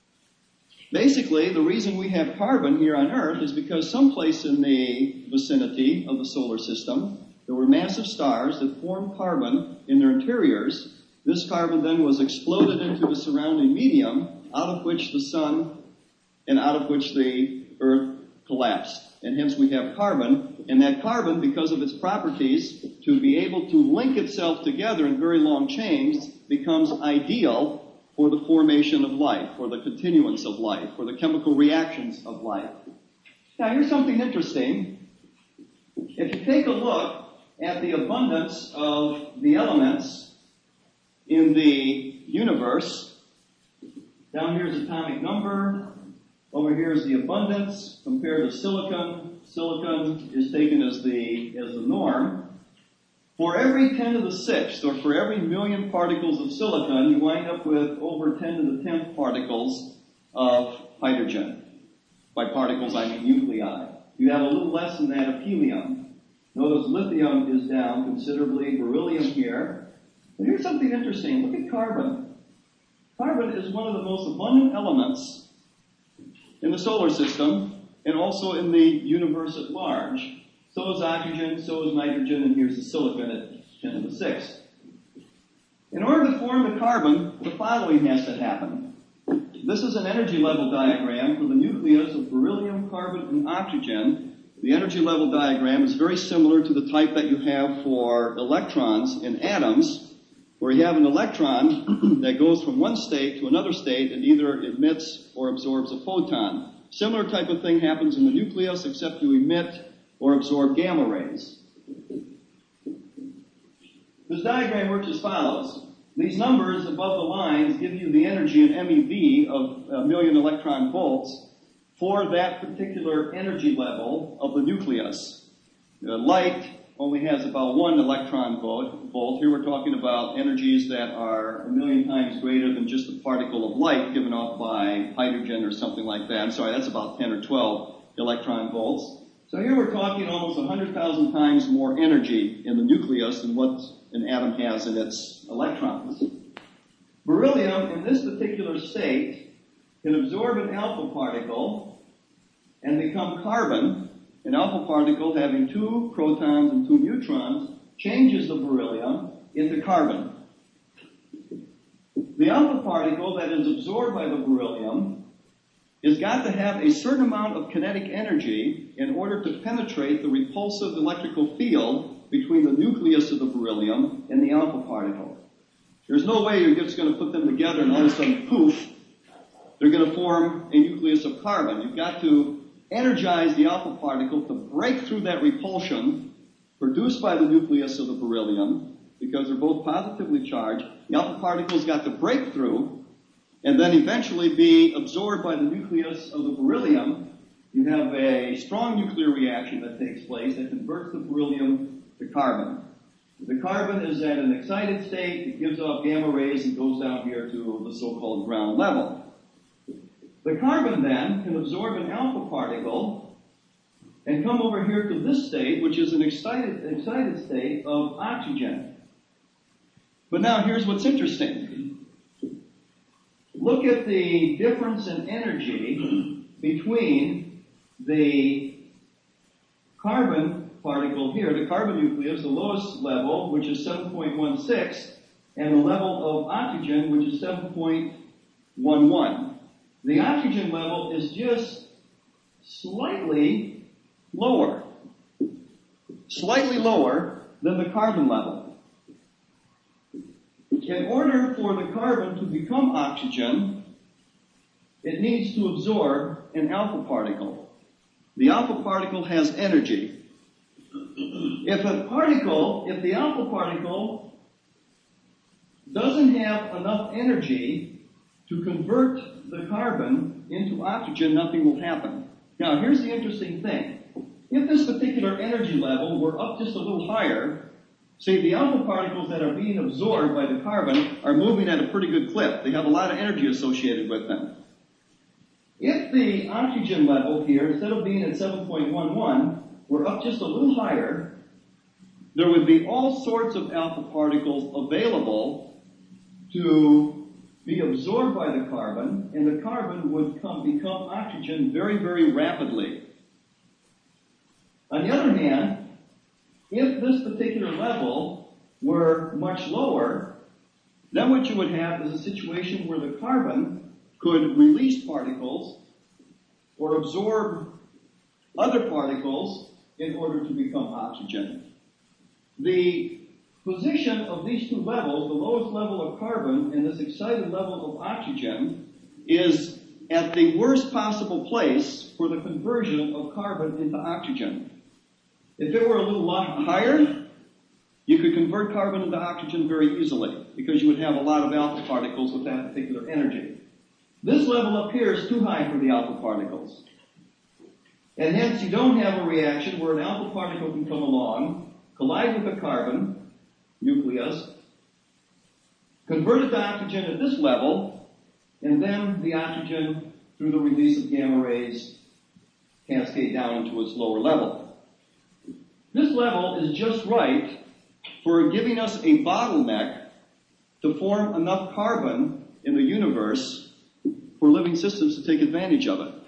Basically, the reason we have carbon here on Earth is because someplace in the vicinity of the solar system, there were massive stars that formed carbon in their interiors. This carbon then was exploded into the surrounding medium, out of which the sun and out of which the Earth collapsed. And hence we have carbon, and that carbon, because of its properties, to be able to link itself together in very long chains, becomes ideal for the formation of life, for the continuance of life, for the chemical reactions of life. Now here's something interesting. If you take a look at the abundance of the elements in the universe, down here is atomic number, over here is the abundance, compared to silicon. Silicon is taken as the, as the norm. For every ten to the sixth, or for every million particles of silicon, you wind up with over ten to the tenth particles of hydrogen. By particles, I mean nuclei. You have a little less than that of helium. Notice lithium is down considerably, beryllium here. But here's something interesting. Look at carbon. Carbon is one of the most abundant elements in the solar system, and also in the universe at large. So is oxygen, so is nitrogen, and here's the silicon at ten to the sixth. In order to form the carbon, the following has to happen. This is an energy level diagram for the nucleus of beryllium, carbon, and oxygen. The energy level diagram is very similar to the type that you have for electrons in atoms, where you have an electron that goes from one state to another state and either emits or absorbs a photon. Similar type of thing happens in the nucleus, except you emit or absorb gamma rays. This diagram works as follows. These numbers above the lines give you the energy in MeV of a million electron volts for that particular energy level of the nucleus. Uh, light only has about one electron volt. Here we're talking about energies that are a million times greater than just a particle of light given off by hydrogen or something like that. I'm sorry, that's about ten or twelve electron volts. So here we're talking almost one hundred thousand times more energy in the nucleus than what an atom has in its electrons. Beryllium, in this particular state, can absorb an alpha particle and become carbon. An alpha particle having two protons and two neutrons changes the beryllium into carbon. The alpha particle that is absorbed by the beryllium has got to have a certain amount of kinetic energy in order to penetrate the repulsive electrical field between the nucleus of the beryllium and the alpha particle. There's no way you're just going to put them together and all of a sudden, poof, they're going to form a nucleus of carbon. You've got to energize the alpha particle to break through that repulsion produced by the nucleus of the beryllium because they're both positively charged. The alpha particles got to break through and then eventually be absorbed by the nucleus of the beryllium. You have a strong nuclear reaction that takes place that converts the beryllium to carbon. The carbon is at an excited state. It gives off gamma rays and goes down here to the so-called ground level. The carbon then can absorb an alpha particle and come over here to this state, which is an excited, excited state of oxygen. But now here's what's interesting. Look at the difference in energy between the carbon particle here, the carbon nucleus, the lowest level, which is seven point one six, and the level of oxygen, which is seven point one one. The oxygen level is just slightly lower, slightly lower than the carbon level. In order for the carbon to become oxygen, it needs to absorb an alpha particle. The alpha particle has energy. If a particle, if the alpha particle doesn't have enough energy to convert the carbon into oxygen, nothing will happen. Now, here's the interesting thing. If this particular energy level were up just a little higher, see, the alpha particles that are being absorbed by the carbon are moving at a pretty good clip. They have a lot of energy associated with them. If the oxygen level here, instead of being at seven point one one, were up just a little higher, there would be all sorts of alpha particles available to be absorbed by the carbon, and the carbon would come, become oxygen very, very rapidly. On the other hand, if this particular level were much lower, then what you would have is a situation where the carbon could release particles or absorb other particles in order to become oxygen. The position of these two levels, the lowest level of carbon and this excited level of oxygen, is at the worst possible place for the conversion of carbon into oxygen. If it were a little lot higher, you could convert carbon into oxygen very easily because you would have a lot of alpha particles with that particular energy. This level up here is too high for the alpha particles. And hence you don't have a reaction where an alpha particle can come along, collide with the carbon nucleus, convert it to oxygen at this level, and then the oxygen, through the release of gamma rays, cascade down into its lower level. This level is just right for giving us a bottleneck to form enough carbon in the universe for living systems to take advantage of it.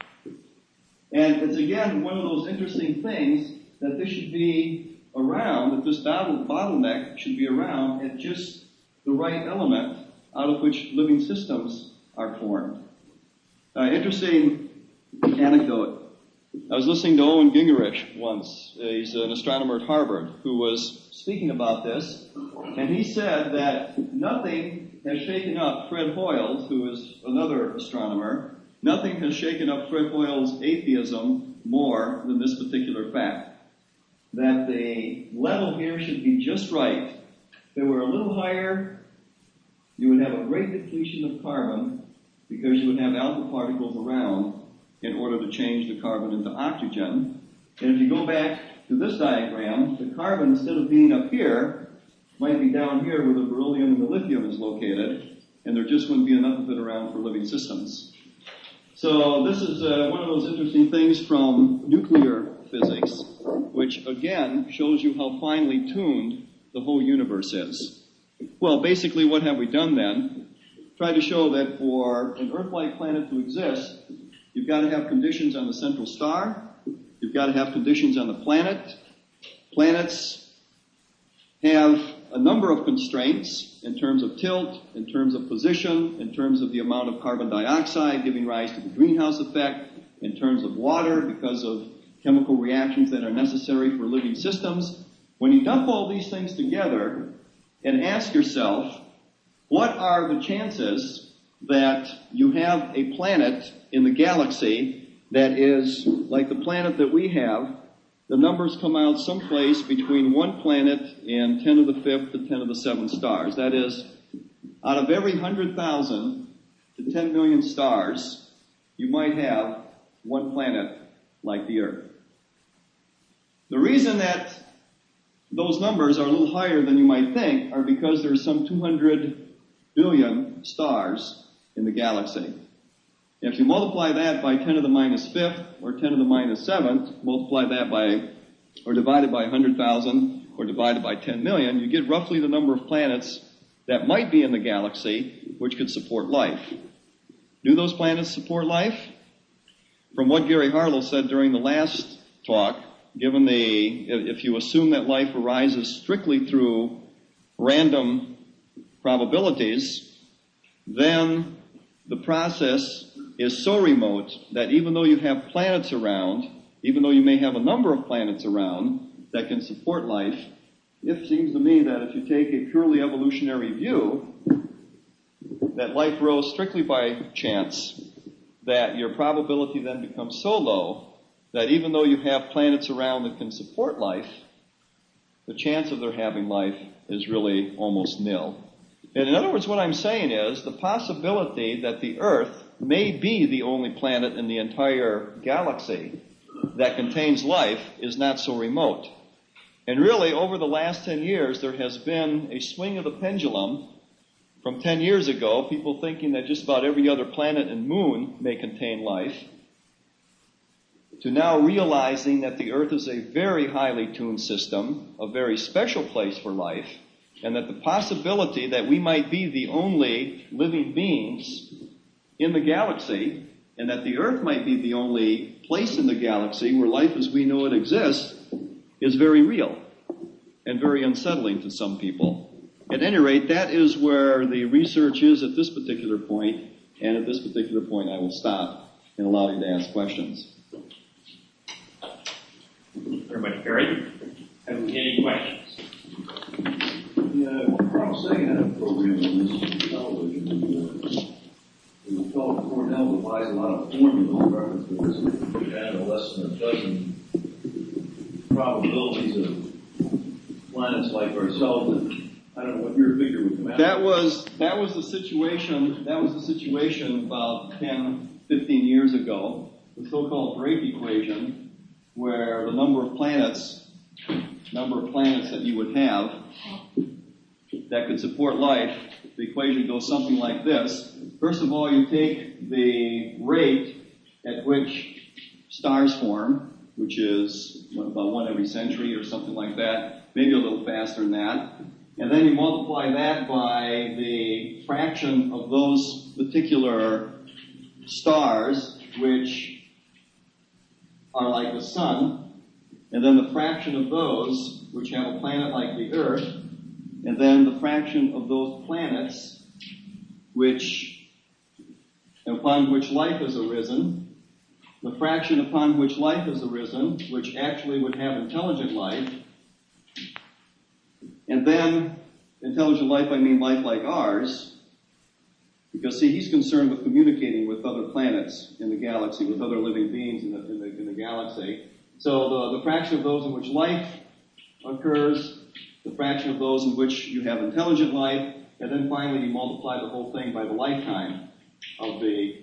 And it's again one of those interesting things that this should be around, that this battle, bottleneck should be around at just the right element out of which living systems are formed. Uh, interesting anecdote. I was listening to Owen Gingerich once. Uh, he's an astronomer at Harvard who was speaking about this, and he said that nothing has shaken up Fred Hoyle's, who is another astronomer, nothing has shaken up Fred Hoyle's atheism more than this particular fact. That the level here should be just right. If it were a little higher, you would have a great depletion of carbon because you would have alpha particles around in order to change the carbon into oxygen. And if you go back to this diagram, the carbon, instead of being up here, might be down here where the beryllium and the lithium is located, and there just wouldn't be enough of it around for living systems. So this is uh, one of those interesting things from nuclear physics, which again shows you how finely tuned the whole universe is. Well, basically what have we done then? Tried to show that for an Earth-like planet to exist, you've got to have conditions on the central star. You've got to have conditions on the planet. Planets have a number of constraints in terms of tilt, in terms of position, in terms of the amount of carbon dioxide giving rise to the greenhouse effect, in terms of water because of chemical reactions that are necessary for living systems. When you dump all these things together and ask yourself, what are the chances that you have a planet in the galaxy that is like the planet that we have, the numbers come out someplace between one planet and ten to the fifth to ten to the seventh stars. That is, out of every one hundred thousand to ten million stars, you might have one planet like the Earth. The reason that those numbers are a little higher than you might think are because there's some two hundred billion stars in the galaxy. If you multiply that by ten to the minus fifth or ten to the minus seventh, multiply that by, or divide it by one hundred thousand or divide it by ten million, you get roughly the number of planets that might be in the galaxy which could support life. Do those planets support life? From what Gary Harlow said during the last talk, given the, if you assume that life arises strictly through random probabilities, then the process is so remote that even though you have planets around, even though you may have a number of planets around that can support life, it seems to me that if you take a purely evolutionary view, that life rose strictly by chance, that your probability then becomes so low that even though you have planets around that can support life, the chance of their having life is really almost nil. And in other words, what I'm saying is the possibility that the Earth may be the only planet in the entire galaxy that contains life is not so remote. And really, over the last ten years, there has been a swing of the pendulum from ten years ago, people thinking that just about every other planet and moon may contain life, to now realizing that the Earth is a very highly tuned system, a very special place for life, and that the possibility that we might be the only living beings in the galaxy, and that the Earth might be the only place in the galaxy where life as we know it exists, is very real and very unsettling to some people. At any rate, that is where the research is at this particular point, and at this particular point I will stop and allow you to ask questions. Very much, Perry. Have we any questions? Yeah, Carl Sagan had a program on this television, and uh, it was called Cornell devised a lot of formulas references. We had a less than a dozen probabilities of planets like ourselves, and I don't know what your figure would come out. That was that was the situation. That was the situation about ten, fifteen years ago. The so-called Drake equation, where the number of planets, number of planets that you would have that could support life, the equation goes something like this. First of all, you take the rate at which stars form, which is about one every century or something like that, maybe a little faster than that. And then you multiply that by the fraction of those particular stars which are like the sun, and then the fraction of those which have a planet like the Earth, and then the fraction of those planets which, upon which life has arisen, the fraction upon which life has arisen, which actually would have intelligent life, and then intelligent life, I mean life like ours, because see, he's concerned with communicating with other planets in the galaxy, with other living beings in the, in the, in the galaxy. So the, the fraction of those in which life occurs, the fraction of those in which you have intelligent life, and then finally you multiply the whole thing by the lifetime of the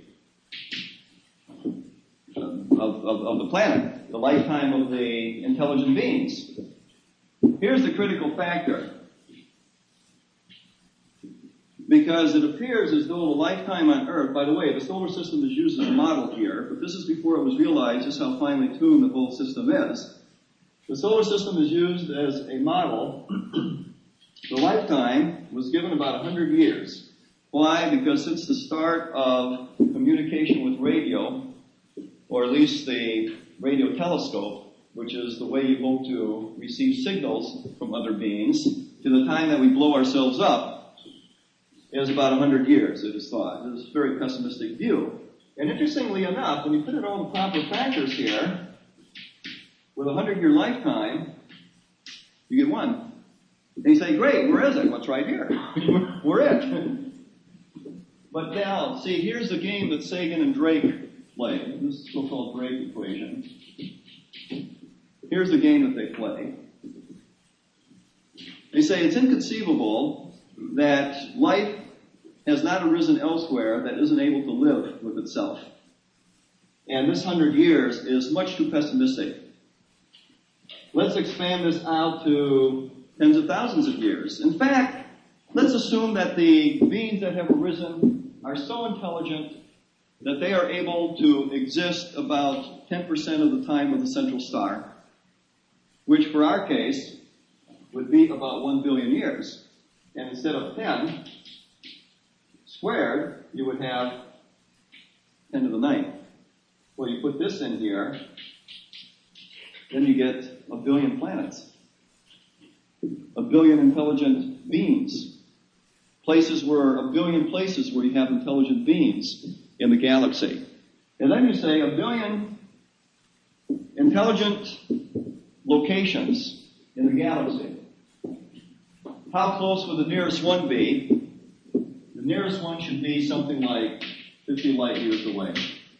of, of, of the planet, the lifetime of the intelligent beings. Here's the critical factor. Because it appears as though the lifetime on Earth, by the way, the solar system is used as a model here, but this is before it was realized just how finely tuned the whole system is. The solar system is used as a model. The lifetime was given about one hundred years. Why? Because since the start of communication with radio, or at least the radio telescope, which is the way you hope to receive signals from other beings, to the time that we blow ourselves up, is about one hundred years, it is thought. It is a very pessimistic view. And interestingly enough, when you put in all the proper factors here, with a one hundred-year lifetime, you get one. And you say, great, where is it? Well, it's right here. We're it. But now, see, here's the game that Sagan and Drake played. This is the so-called Drake equation. here's the game that they play. They say it's inconceivable that life has not arisen elsewhere that isn't able to live with itself. And this hundred years is much too pessimistic. Let's expand this out to tens of thousands of years. In fact, let's assume that the beings that have arisen are so intelligent that they are able to exist about ten percent of the time of the central star, which for our case would be about one billion years. And instead of ten squared, you would have ten to the ninth. Well, you put this in here, then you get a billion planets. A billion intelligent beings. Places where, a billion places where you have intelligent beings in the galaxy. And then you say a billion intelligent locations in the galaxy. How close would the nearest one be? The nearest one should be something like fifty light years away.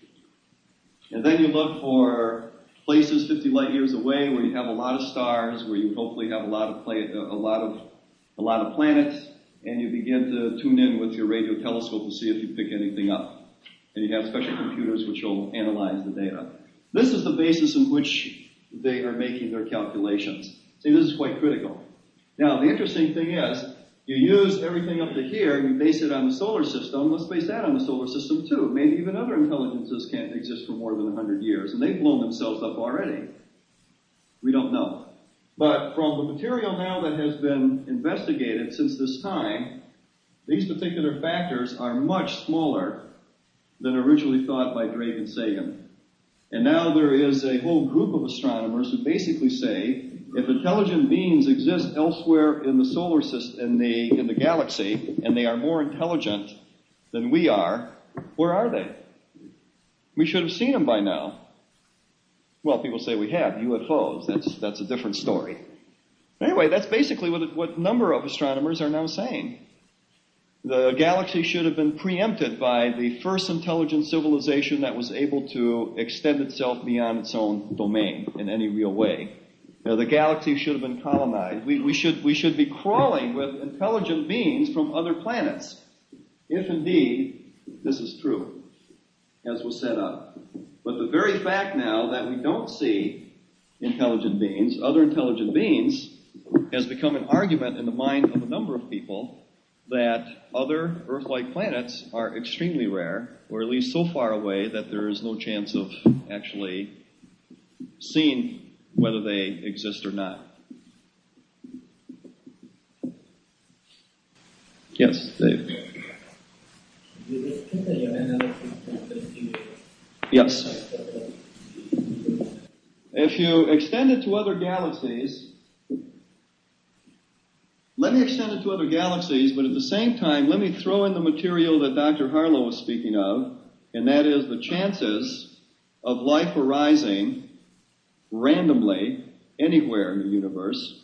And then you look for places fifty light years away where you have a lot of stars, where you hopefully have a lot of play, a lot of a lot of planets, and you begin to tune in with your radio telescope to see if you pick anything up. And you have special computers which will analyze the data. This is the basis in which they are making their calculations. See, this is quite critical. Now, the interesting thing is, you use everything up to here, you base it on the solar system, let's base that on the solar system too. Maybe even other intelligences can't exist for more than one hundred years, and they've blown themselves up already. We don't know. But from the material now that has been investigated since this time, these particular factors are much smaller than originally thought by Drake and Sagan. And now there is a whole group of astronomers who basically say, if intelligent beings exist elsewhere in the solar system, in the, in the galaxy, and they are more intelligent than we are, where are they? We should have seen them by now. Well, people say we have, U F Os. That's, that's a different story. Anyway, that's basically what, what a number of astronomers are now saying. The galaxy should have been preempted by the first intelligent civilization that was able to extend itself beyond its own domain in any real way. Now, the galaxy should have been colonized. We, we should, we should be crawling with intelligent beings from other planets, if indeed this is true, as was set up. But the very fact now that we don't see intelligent beings, other intelligent beings, has become an argument in the mind of a number of people that other Earth-like planets are extremely rare, or at least so far away that there is no chance of actually seeing whether they exist or not. Yes, Dave. Yes. If you extend it to other galaxies, let me extend it to other galaxies, but at the same time, let me throw in the material that Doctor Harlow was speaking of, and that is the chances of life arising randomly anywhere in the universe.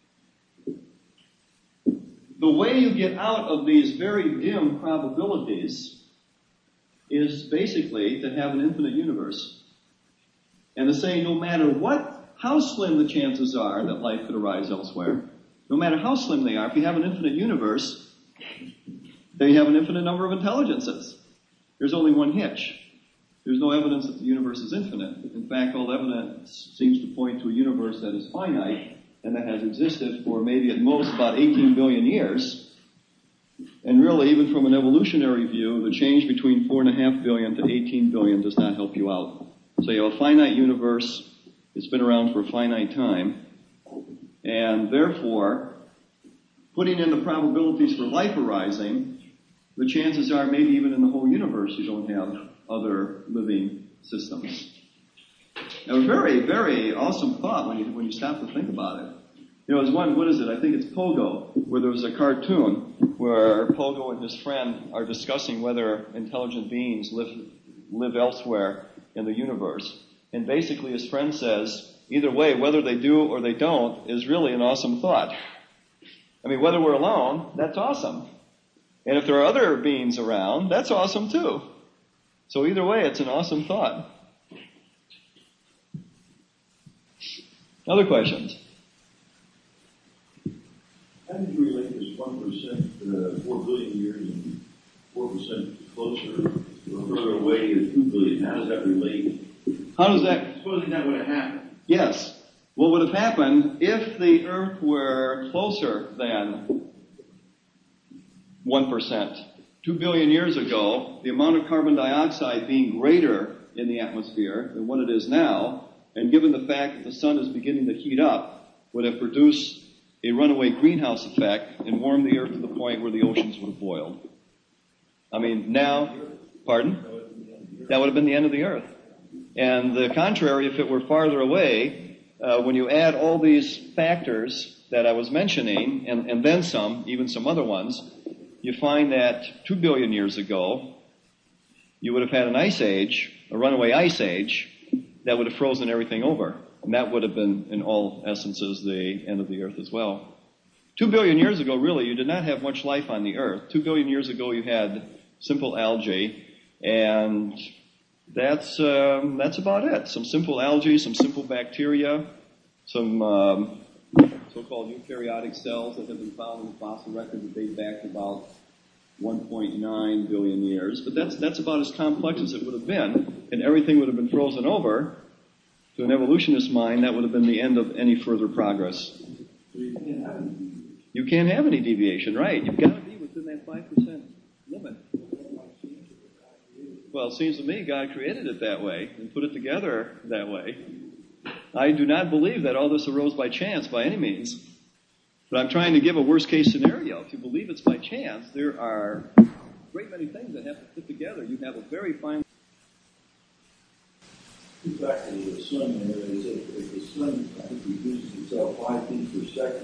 The way you get out of these very dim probabilities is basically to have an infinite universe. And to say no matter what, how slim the chances are that life could arise elsewhere, no matter how slim they are, if you have an infinite universe, then you have an infinite number of intelligences. There's only one hitch. There's no evidence that the universe is infinite. In fact, all evidence seems to point to a universe that is finite and that has existed for maybe at most about eighteen billion years. And really, even from an evolutionary view, the change between four and a half billion to eighteen billion does not help you out. So you have a finite universe. It's been around for a finite time. And therefore, putting in the probabilities for life arising, the chances are maybe even in the whole universe you don't have other living systems. A very, very awesome thought when you, when you stop to think about it. You know, there's one, what is it? I think it's Pogo, where there was a cartoon where Pogo and his friend are discussing whether intelligent beings live, live elsewhere in the universe. And basically his friend says, either way, whether they do or they don't is really an awesome thought. I mean, whether we're alone, that's awesome. And if there are other beings around, that's awesome too. So either way, it's an awesome thought. Other questions? How did you relate this one percent, uh, four billion years and four percent closer or further away to two billion? How does that relate? How does that? Supposing that would have happened. Yes. What would have happened if the Earth were closer than one percent? Two billion years ago, the amount of carbon dioxide being greater in the atmosphere than what it is now, and given the fact that the sun is beginning to heat up, would have produced a runaway greenhouse effect and warmed the Earth to the point where the oceans would have boiled. I mean, now, pardon? That would have been the end of the Earth. And the contrary, if it were farther away, uh, when you add all these factors that I was mentioning, and, and then some, even some other ones, you find that two billion years ago, you would have had an ice age, a runaway ice age, that would have frozen everything over. And that would have been, in all essences, the end of the Earth as well. Two billion years ago, really, you did not have much life on the Earth. Two billion years ago, you had simple algae, and that's um, that's about it. Some simple algae, some simple bacteria, some um, so-called eukaryotic cells that have been found in the fossil record that date back to about one point nine billion years. But that's that's about as complex as it would have been, and everything would have been frozen over. To an evolutionist mind, that would have been the end of any further progress. So you can't have any. You can't have any deviation, right? You've got to be within that five percent limit. Well, it seems to me God created it that way and put it together that way. I do not believe that all this arose by chance by any means. But I'm trying to give a worst-case scenario. If you believe it's by chance, there are a great many things that have to fit together. You have a very fine... Back to the sun there is if, if the sun, I think, reduces itself five feet per second.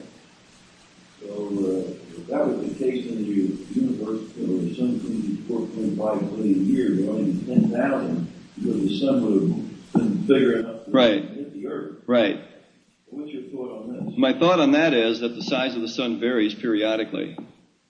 So uh, if that was the case in the universe, you know, the sun could be four point five billion years, or only ten thousand, because the sun would have been bigger enough to right. hit the Earth. Right. What's your thought on this? My thought on that is that the size of the sun varies periodically.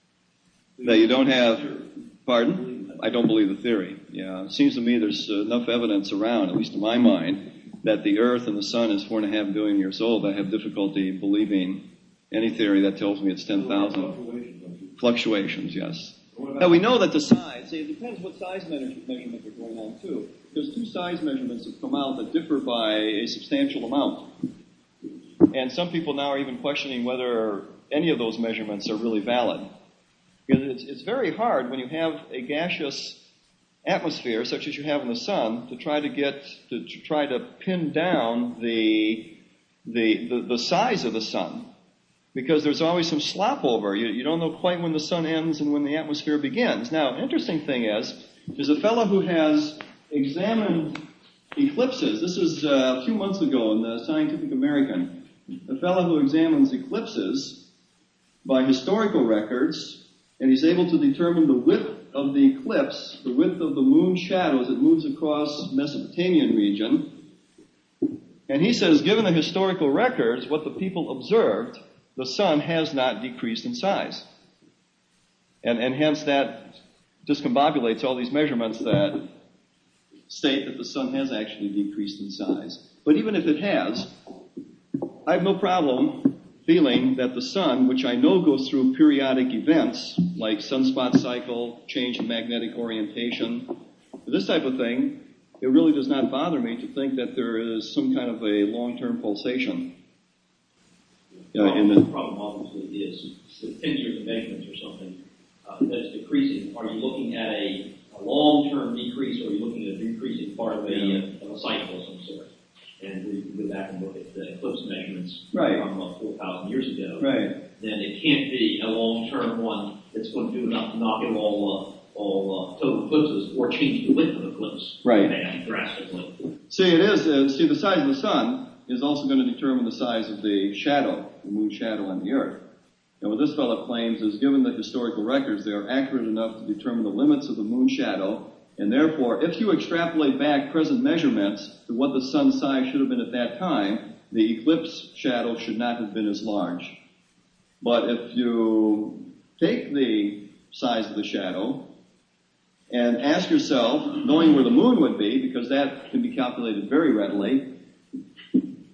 That you don't have... Pardon? I don't believe the theory. Yeah, it seems to me there's enough evidence around, at least in my mind, that the Earth and the Sun is four and a half billion years old. I have difficulty believing any theory that tells me it's ten thousand. Fluctuations, yes. Now we know that the size, see, it depends what size measurements are going on too. There's two size measurements that come out that differ by a substantial amount. And some people now are even questioning whether any of those measurements are really valid. Because it's, it's very hard when you have a gaseous atmosphere such as you have in the sun to try to get to, to try to pin down the, the the the size of the sun, because there's always some slop over. You, you don't know quite when the sun ends and when the atmosphere begins. Now, interesting thing is, there's a fellow who has examined eclipses. This is uh, a few months ago in the Scientific American. A fellow who examines eclipses by historical records. And he's able to determine the width of the eclipse, the width of the moon shadow as it moves across Mesopotamian region. And he says, given the historical records, what the people observed, the sun has not decreased in size. And, and hence that discombobulates all these measurements that state that the sun has actually decreased in size. But even if it has, I have no problem feeling that the sun, which I know goes through periodic events like sunspot cycle, change in magnetic orientation, this type of thing, it really does not bother me to think that there is some kind of a long-term pulsation. Uh, in the the problem obviously is with ten years of measurements or something uh, that's decreasing. Are you looking at a, a long-term decrease, or are you looking at a decreasing part of a, uh, of a cycle of some sort? And we can go back and look at the eclipse measurements right. from about four thousand years ago. Right. Then it can't be a long-term one that's going to do enough to knock it all, uh, all uh, total eclipses or change the width of the eclipse right. drastically. See, it is. Uh, see, the size of the sun is also going to determine the size of the shadow, the moon shadow on the Earth. And what this fellow claims is, given the historical records, they are accurate enough to determine the limits of the moon shadow. And therefore, if you extrapolate back present measurements to what the sun's size should have been at that time, the eclipse shadow should not have been as large. But if you take the size of the shadow and ask yourself, knowing where the moon would be, because that can be calculated very readily,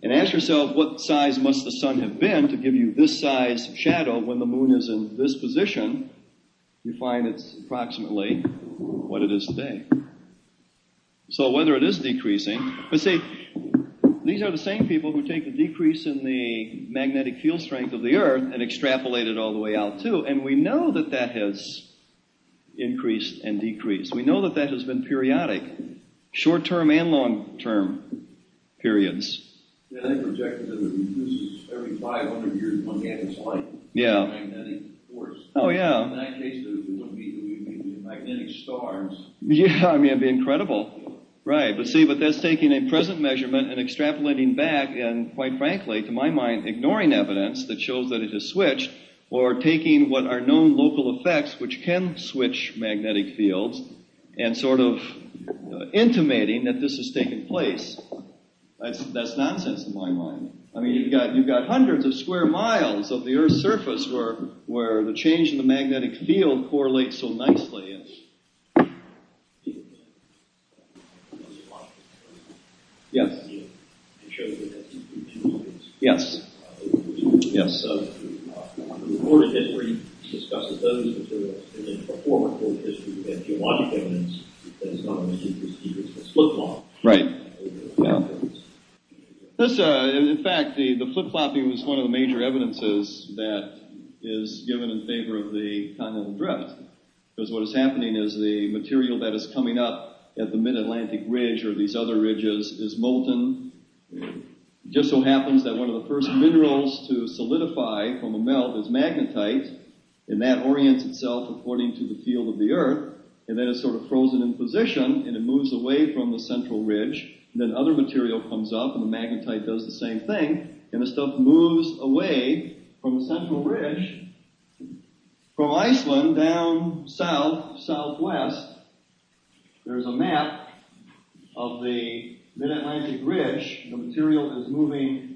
and ask yourself, what size must the sun have been to give you this size shadow when the moon is in this position? You find it's approximately what it is today. So whether it is decreasing, but see, these are the same people who take the decrease in the magnetic field strength of the Earth and extrapolate it all the way out too. And we know that that has increased and decreased. We know that that has been periodic, short-term and long-term periods. Yeah, they projected that it reduces every five hundred years one half its life. Yeah. Magnetic force. Oh, yeah. In that case, it would be, it would be magnetic stars. Yeah, I mean, it'd be incredible. Right, but see, but that's taking a present measurement and extrapolating back and, quite frankly, to my mind, ignoring evidence that shows that it has switched, or taking what are known local effects which can switch magnetic fields and sort of uh, intimating that this has taken place. That's, that's nonsense in my mind. I mean, you've got, you've got hundreds of square miles of the Earth's surface where, where the change in the magnetic field correlates so nicely. And, yes. Yes. Yes. So, uh, recorded history discusses those materials, and then before recorded history, we have geologic evidence that is not only decreased, decreased, but flip-flop. Right. Yeah. This, uh, in fact, the, the flip-flopping was one of the major evidences that is given in favor of the continental drift. Because what is happening is the material that is coming up at the mid-Atlantic ridge or these other ridges is molten. It just so happens that one of the first minerals to solidify from a melt is magnetite, and that orients itself according to the field of the Earth, and then it's sort of frozen in position, and it moves away from the central ridge. And then other material comes up, and the magnetite does the same thing, and the stuff moves away from the central ridge, from Iceland down south, southwest. There's a map of the mid-Atlantic ridge. The material is moving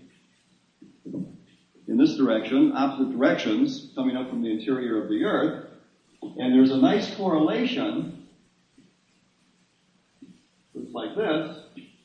in this direction, opposite directions, coming up from the interior of the Earth, and there's a nice correlation. Looks like this.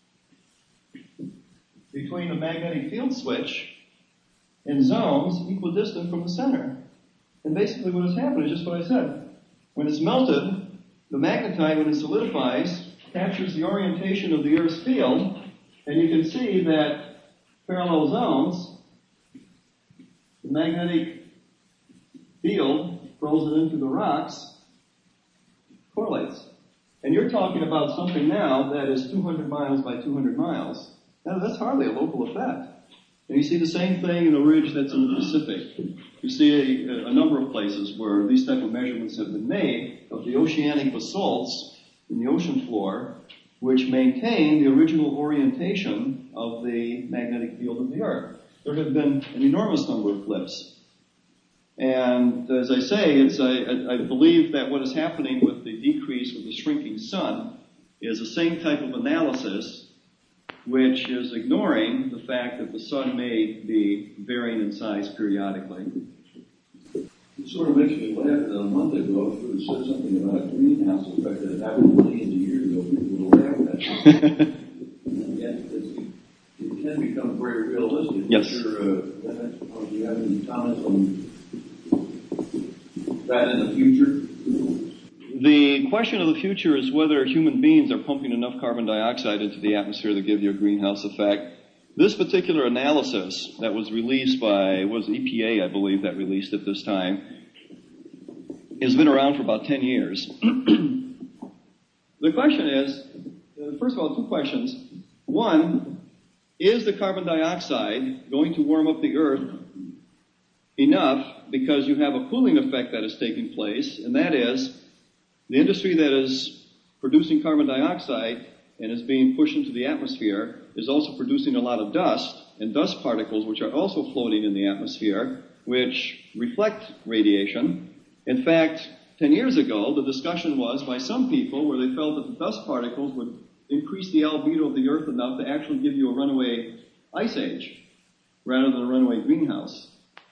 Between the magnetic field switch and zones equidistant from the center. And basically what has happened is just what I said. When it's melted, the magnetite, when it solidifies, captures the orientation of the Earth's field, and you can see that parallel zones, the magnetic field frozen into the rocks, correlates. And you're talking about something now that is two hundred miles by two hundred miles. Now, that's hardly a local effect. And you see the same thing in the ridge that's in the Pacific. You see a, a number of places where these type of measurements have been made of the oceanic basalts in the ocean floor, which maintain the original orientation of the magnetic field of the Earth. There have been an enormous number of flips. And as I say, it's, I, I believe that what is happening with the decrease with the shrinking sun is the same type of analysis which is ignoring the fact that the sun may be varying in size periodically. It sort of makes me laugh that a month ago, if you said something about a greenhouse effect that happened millions of years ago, people would laugh at that. Yet it can become very realistic. Yes. Sure, uh, do you have any comments on that in the future? The question of the future is whether human beings are pumping enough carbon dioxide into the atmosphere to give you a greenhouse effect. This particular analysis that was released by, was E P A, I believe, that released it this time, has been around for about ten years. The question is, first of all, two questions. One, is the carbon dioxide going to warm up the Earth enough because you have a cooling effect that is taking place, and that is, the industry that is producing carbon dioxide and is being pushed into the atmosphere is also producing a lot of dust and dust particles which are also floating in the atmosphere, which reflect radiation. In fact, ten years ago, the discussion was by some people where they felt that the dust particles would increase the albedo of the Earth enough to actually give you a runaway ice age rather than a runaway greenhouse.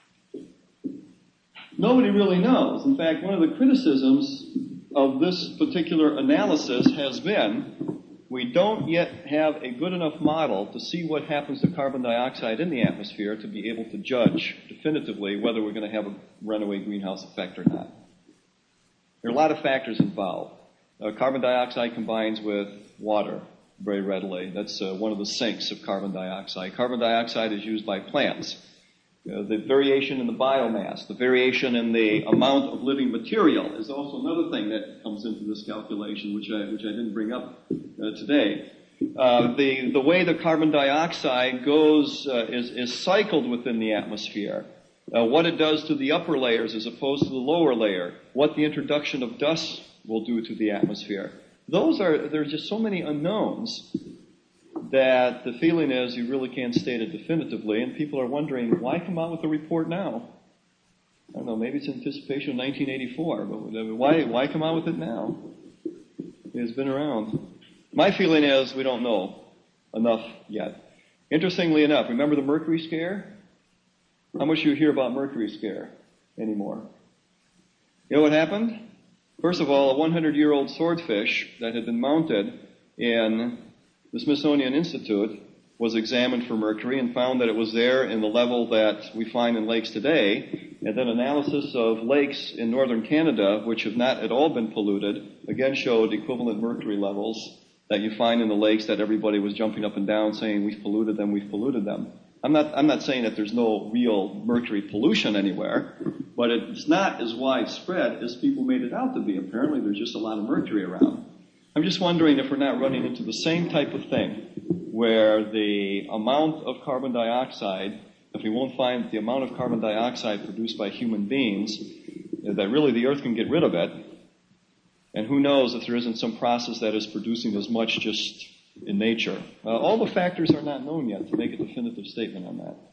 Nobody really knows. In fact, one of the criticisms of this particular analysis has been we don't yet have a good enough model to see what happens to carbon dioxide in the atmosphere to be able to judge definitively whether we're going to have a runaway greenhouse effect or not. There are a lot of factors involved. Uh, carbon dioxide combines with water very readily. That's uh, one of the sinks of carbon dioxide. Carbon dioxide is used by plants. Uh, the variation in the biomass, the variation in the amount of living material is also another thing that comes into this calculation, which I, which I didn't bring up uh, today. Uh, the, the way the carbon dioxide goes, uh, is, is cycled within the atmosphere. Uh, what it does to the upper layers as opposed to the lower layer. What the introduction of dust will do to the atmosphere. Those are, there's just so many unknowns that the feeling is you really can't state it definitively, and people are wondering, why come out with a report now? I don't know, maybe it's anticipation of nineteen eighty-four, but why, why come out with it now? It's been around. My feeling is we don't know enough yet. Interestingly enough, remember the mercury scare? How much do you hear about mercury scare anymore? You know what happened? First of all, a hundred-year-old swordfish that had been mounted in the Smithsonian Institute was examined for mercury and found that it was there in the level that we find in lakes today. And then analysis of lakes in northern Canada, which have not at all been polluted, again showed equivalent mercury levels that you find in the lakes that everybody was jumping up and down saying, we've polluted them, we've polluted them. I'm not, I'm not saying that there's no real mercury pollution anywhere, but it's not as widespread as people made it out to be. Apparently there's just a lot of mercury around. I'm just wondering if we're not running into the same type of thing where the amount of carbon dioxide, if we won't find the amount of carbon dioxide produced by human beings, that really the Earth can get rid of it. And who knows if there isn't some process that is producing as much just in nature. Uh, all the factors are not known yet to make a definitive statement on that.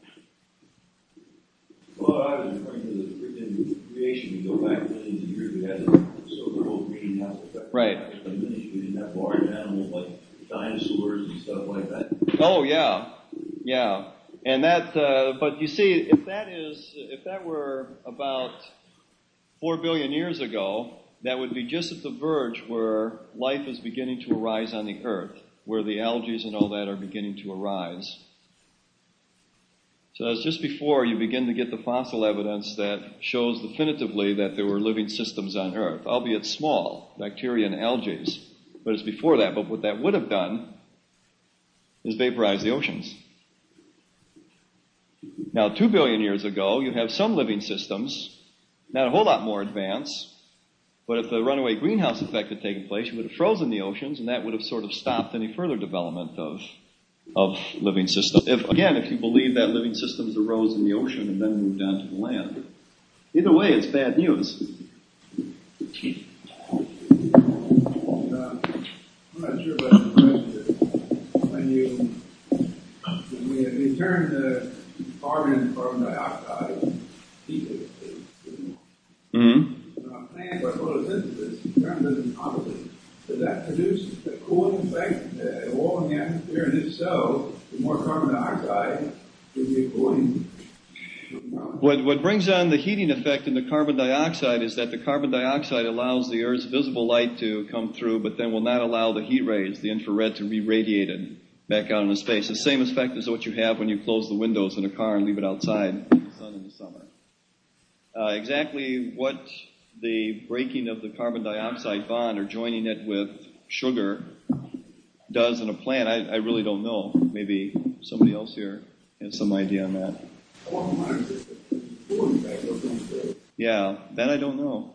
Well, I was referring to the freaking creation. We go back millions of years, we had the so-called greenhouse effect. Right. We didn't have large animals like dinosaurs and stuff like that. Oh, yeah. Yeah. And that, uh, but you see, if that is, if that were about four billion years ago, that would be just at the verge where life is beginning to arise on the Earth, where the algae and all that are beginning to arise. So it's just before you begin to get the fossil evidence that shows definitively that there were living systems on Earth, albeit small, bacteria and algae. But it's before that. But what that would have done is vaporize the oceans. Now, two billion years ago, you have some living systems, not a whole lot more advanced, but if the runaway greenhouse effect had taken place, you would have frozen the oceans, and that would have sort of stopped any further development of of living systems. If, again, if you believe that living systems arose in the ocean and then moved on to the land. Either way, it's bad news. Uh, I'm not sure about the question. When you, when you turn the carbon into carbon dioxide, heat it. Mm-hmm. Uh, plant by photosynthesis turns it into oxygen. Does that produce a cooling effect uh, all in the atmosphere? And if so, the more carbon dioxide would be a cooling. What, what brings on the heating effect in the carbon dioxide is that the carbon dioxide allows the Earth's visible light to come through, but then will not allow the heat rays, the infrared, to be radiated back out into space. The same effect as what you have when you close the windows in a car and leave it outside in the sun in the summer. Uh, exactly what the breaking of the carbon dioxide bond or joining it with sugar does in a plant, I, I really don't know. Maybe somebody else here has some idea on that. Yeah, that I don't know.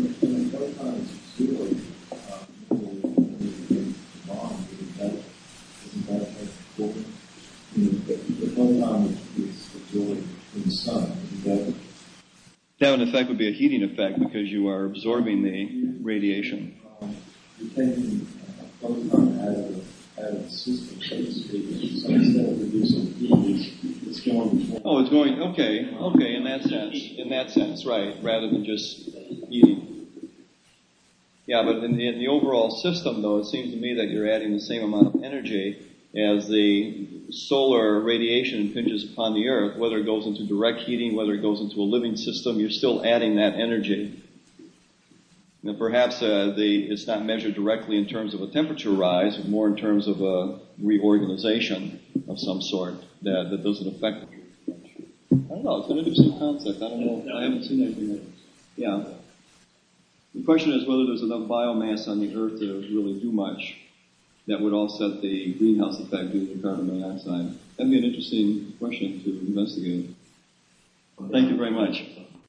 That, in effect, would be a heating effect because you are absorbing the radiation. You're taking a photon out of the, out of the system, so to speak. So instead of reducing heat, it's, it's going. Oh, it's going. Okay, okay. In that sense, in that sense, right? Rather than just heating. Yeah, but in the, in the overall system, though, it seems to me that you're adding the same amount of energy as the solar radiation impinges upon the Earth, whether it goes into direct heating, whether it goes into a living system, you're still adding that energy. Now, perhaps uh, the, it's not measured directly in terms of a temperature rise, but more in terms of a reorganization of some sort that, that doesn't affect it. I don't know. It's an interesting concept. I don't know. I haven't seen anything that, yeah. The question is whether there's enough biomass on the Earth to really do much that would offset the greenhouse effect due to carbon dioxide. That'd be an interesting question to investigate. Thank you very much.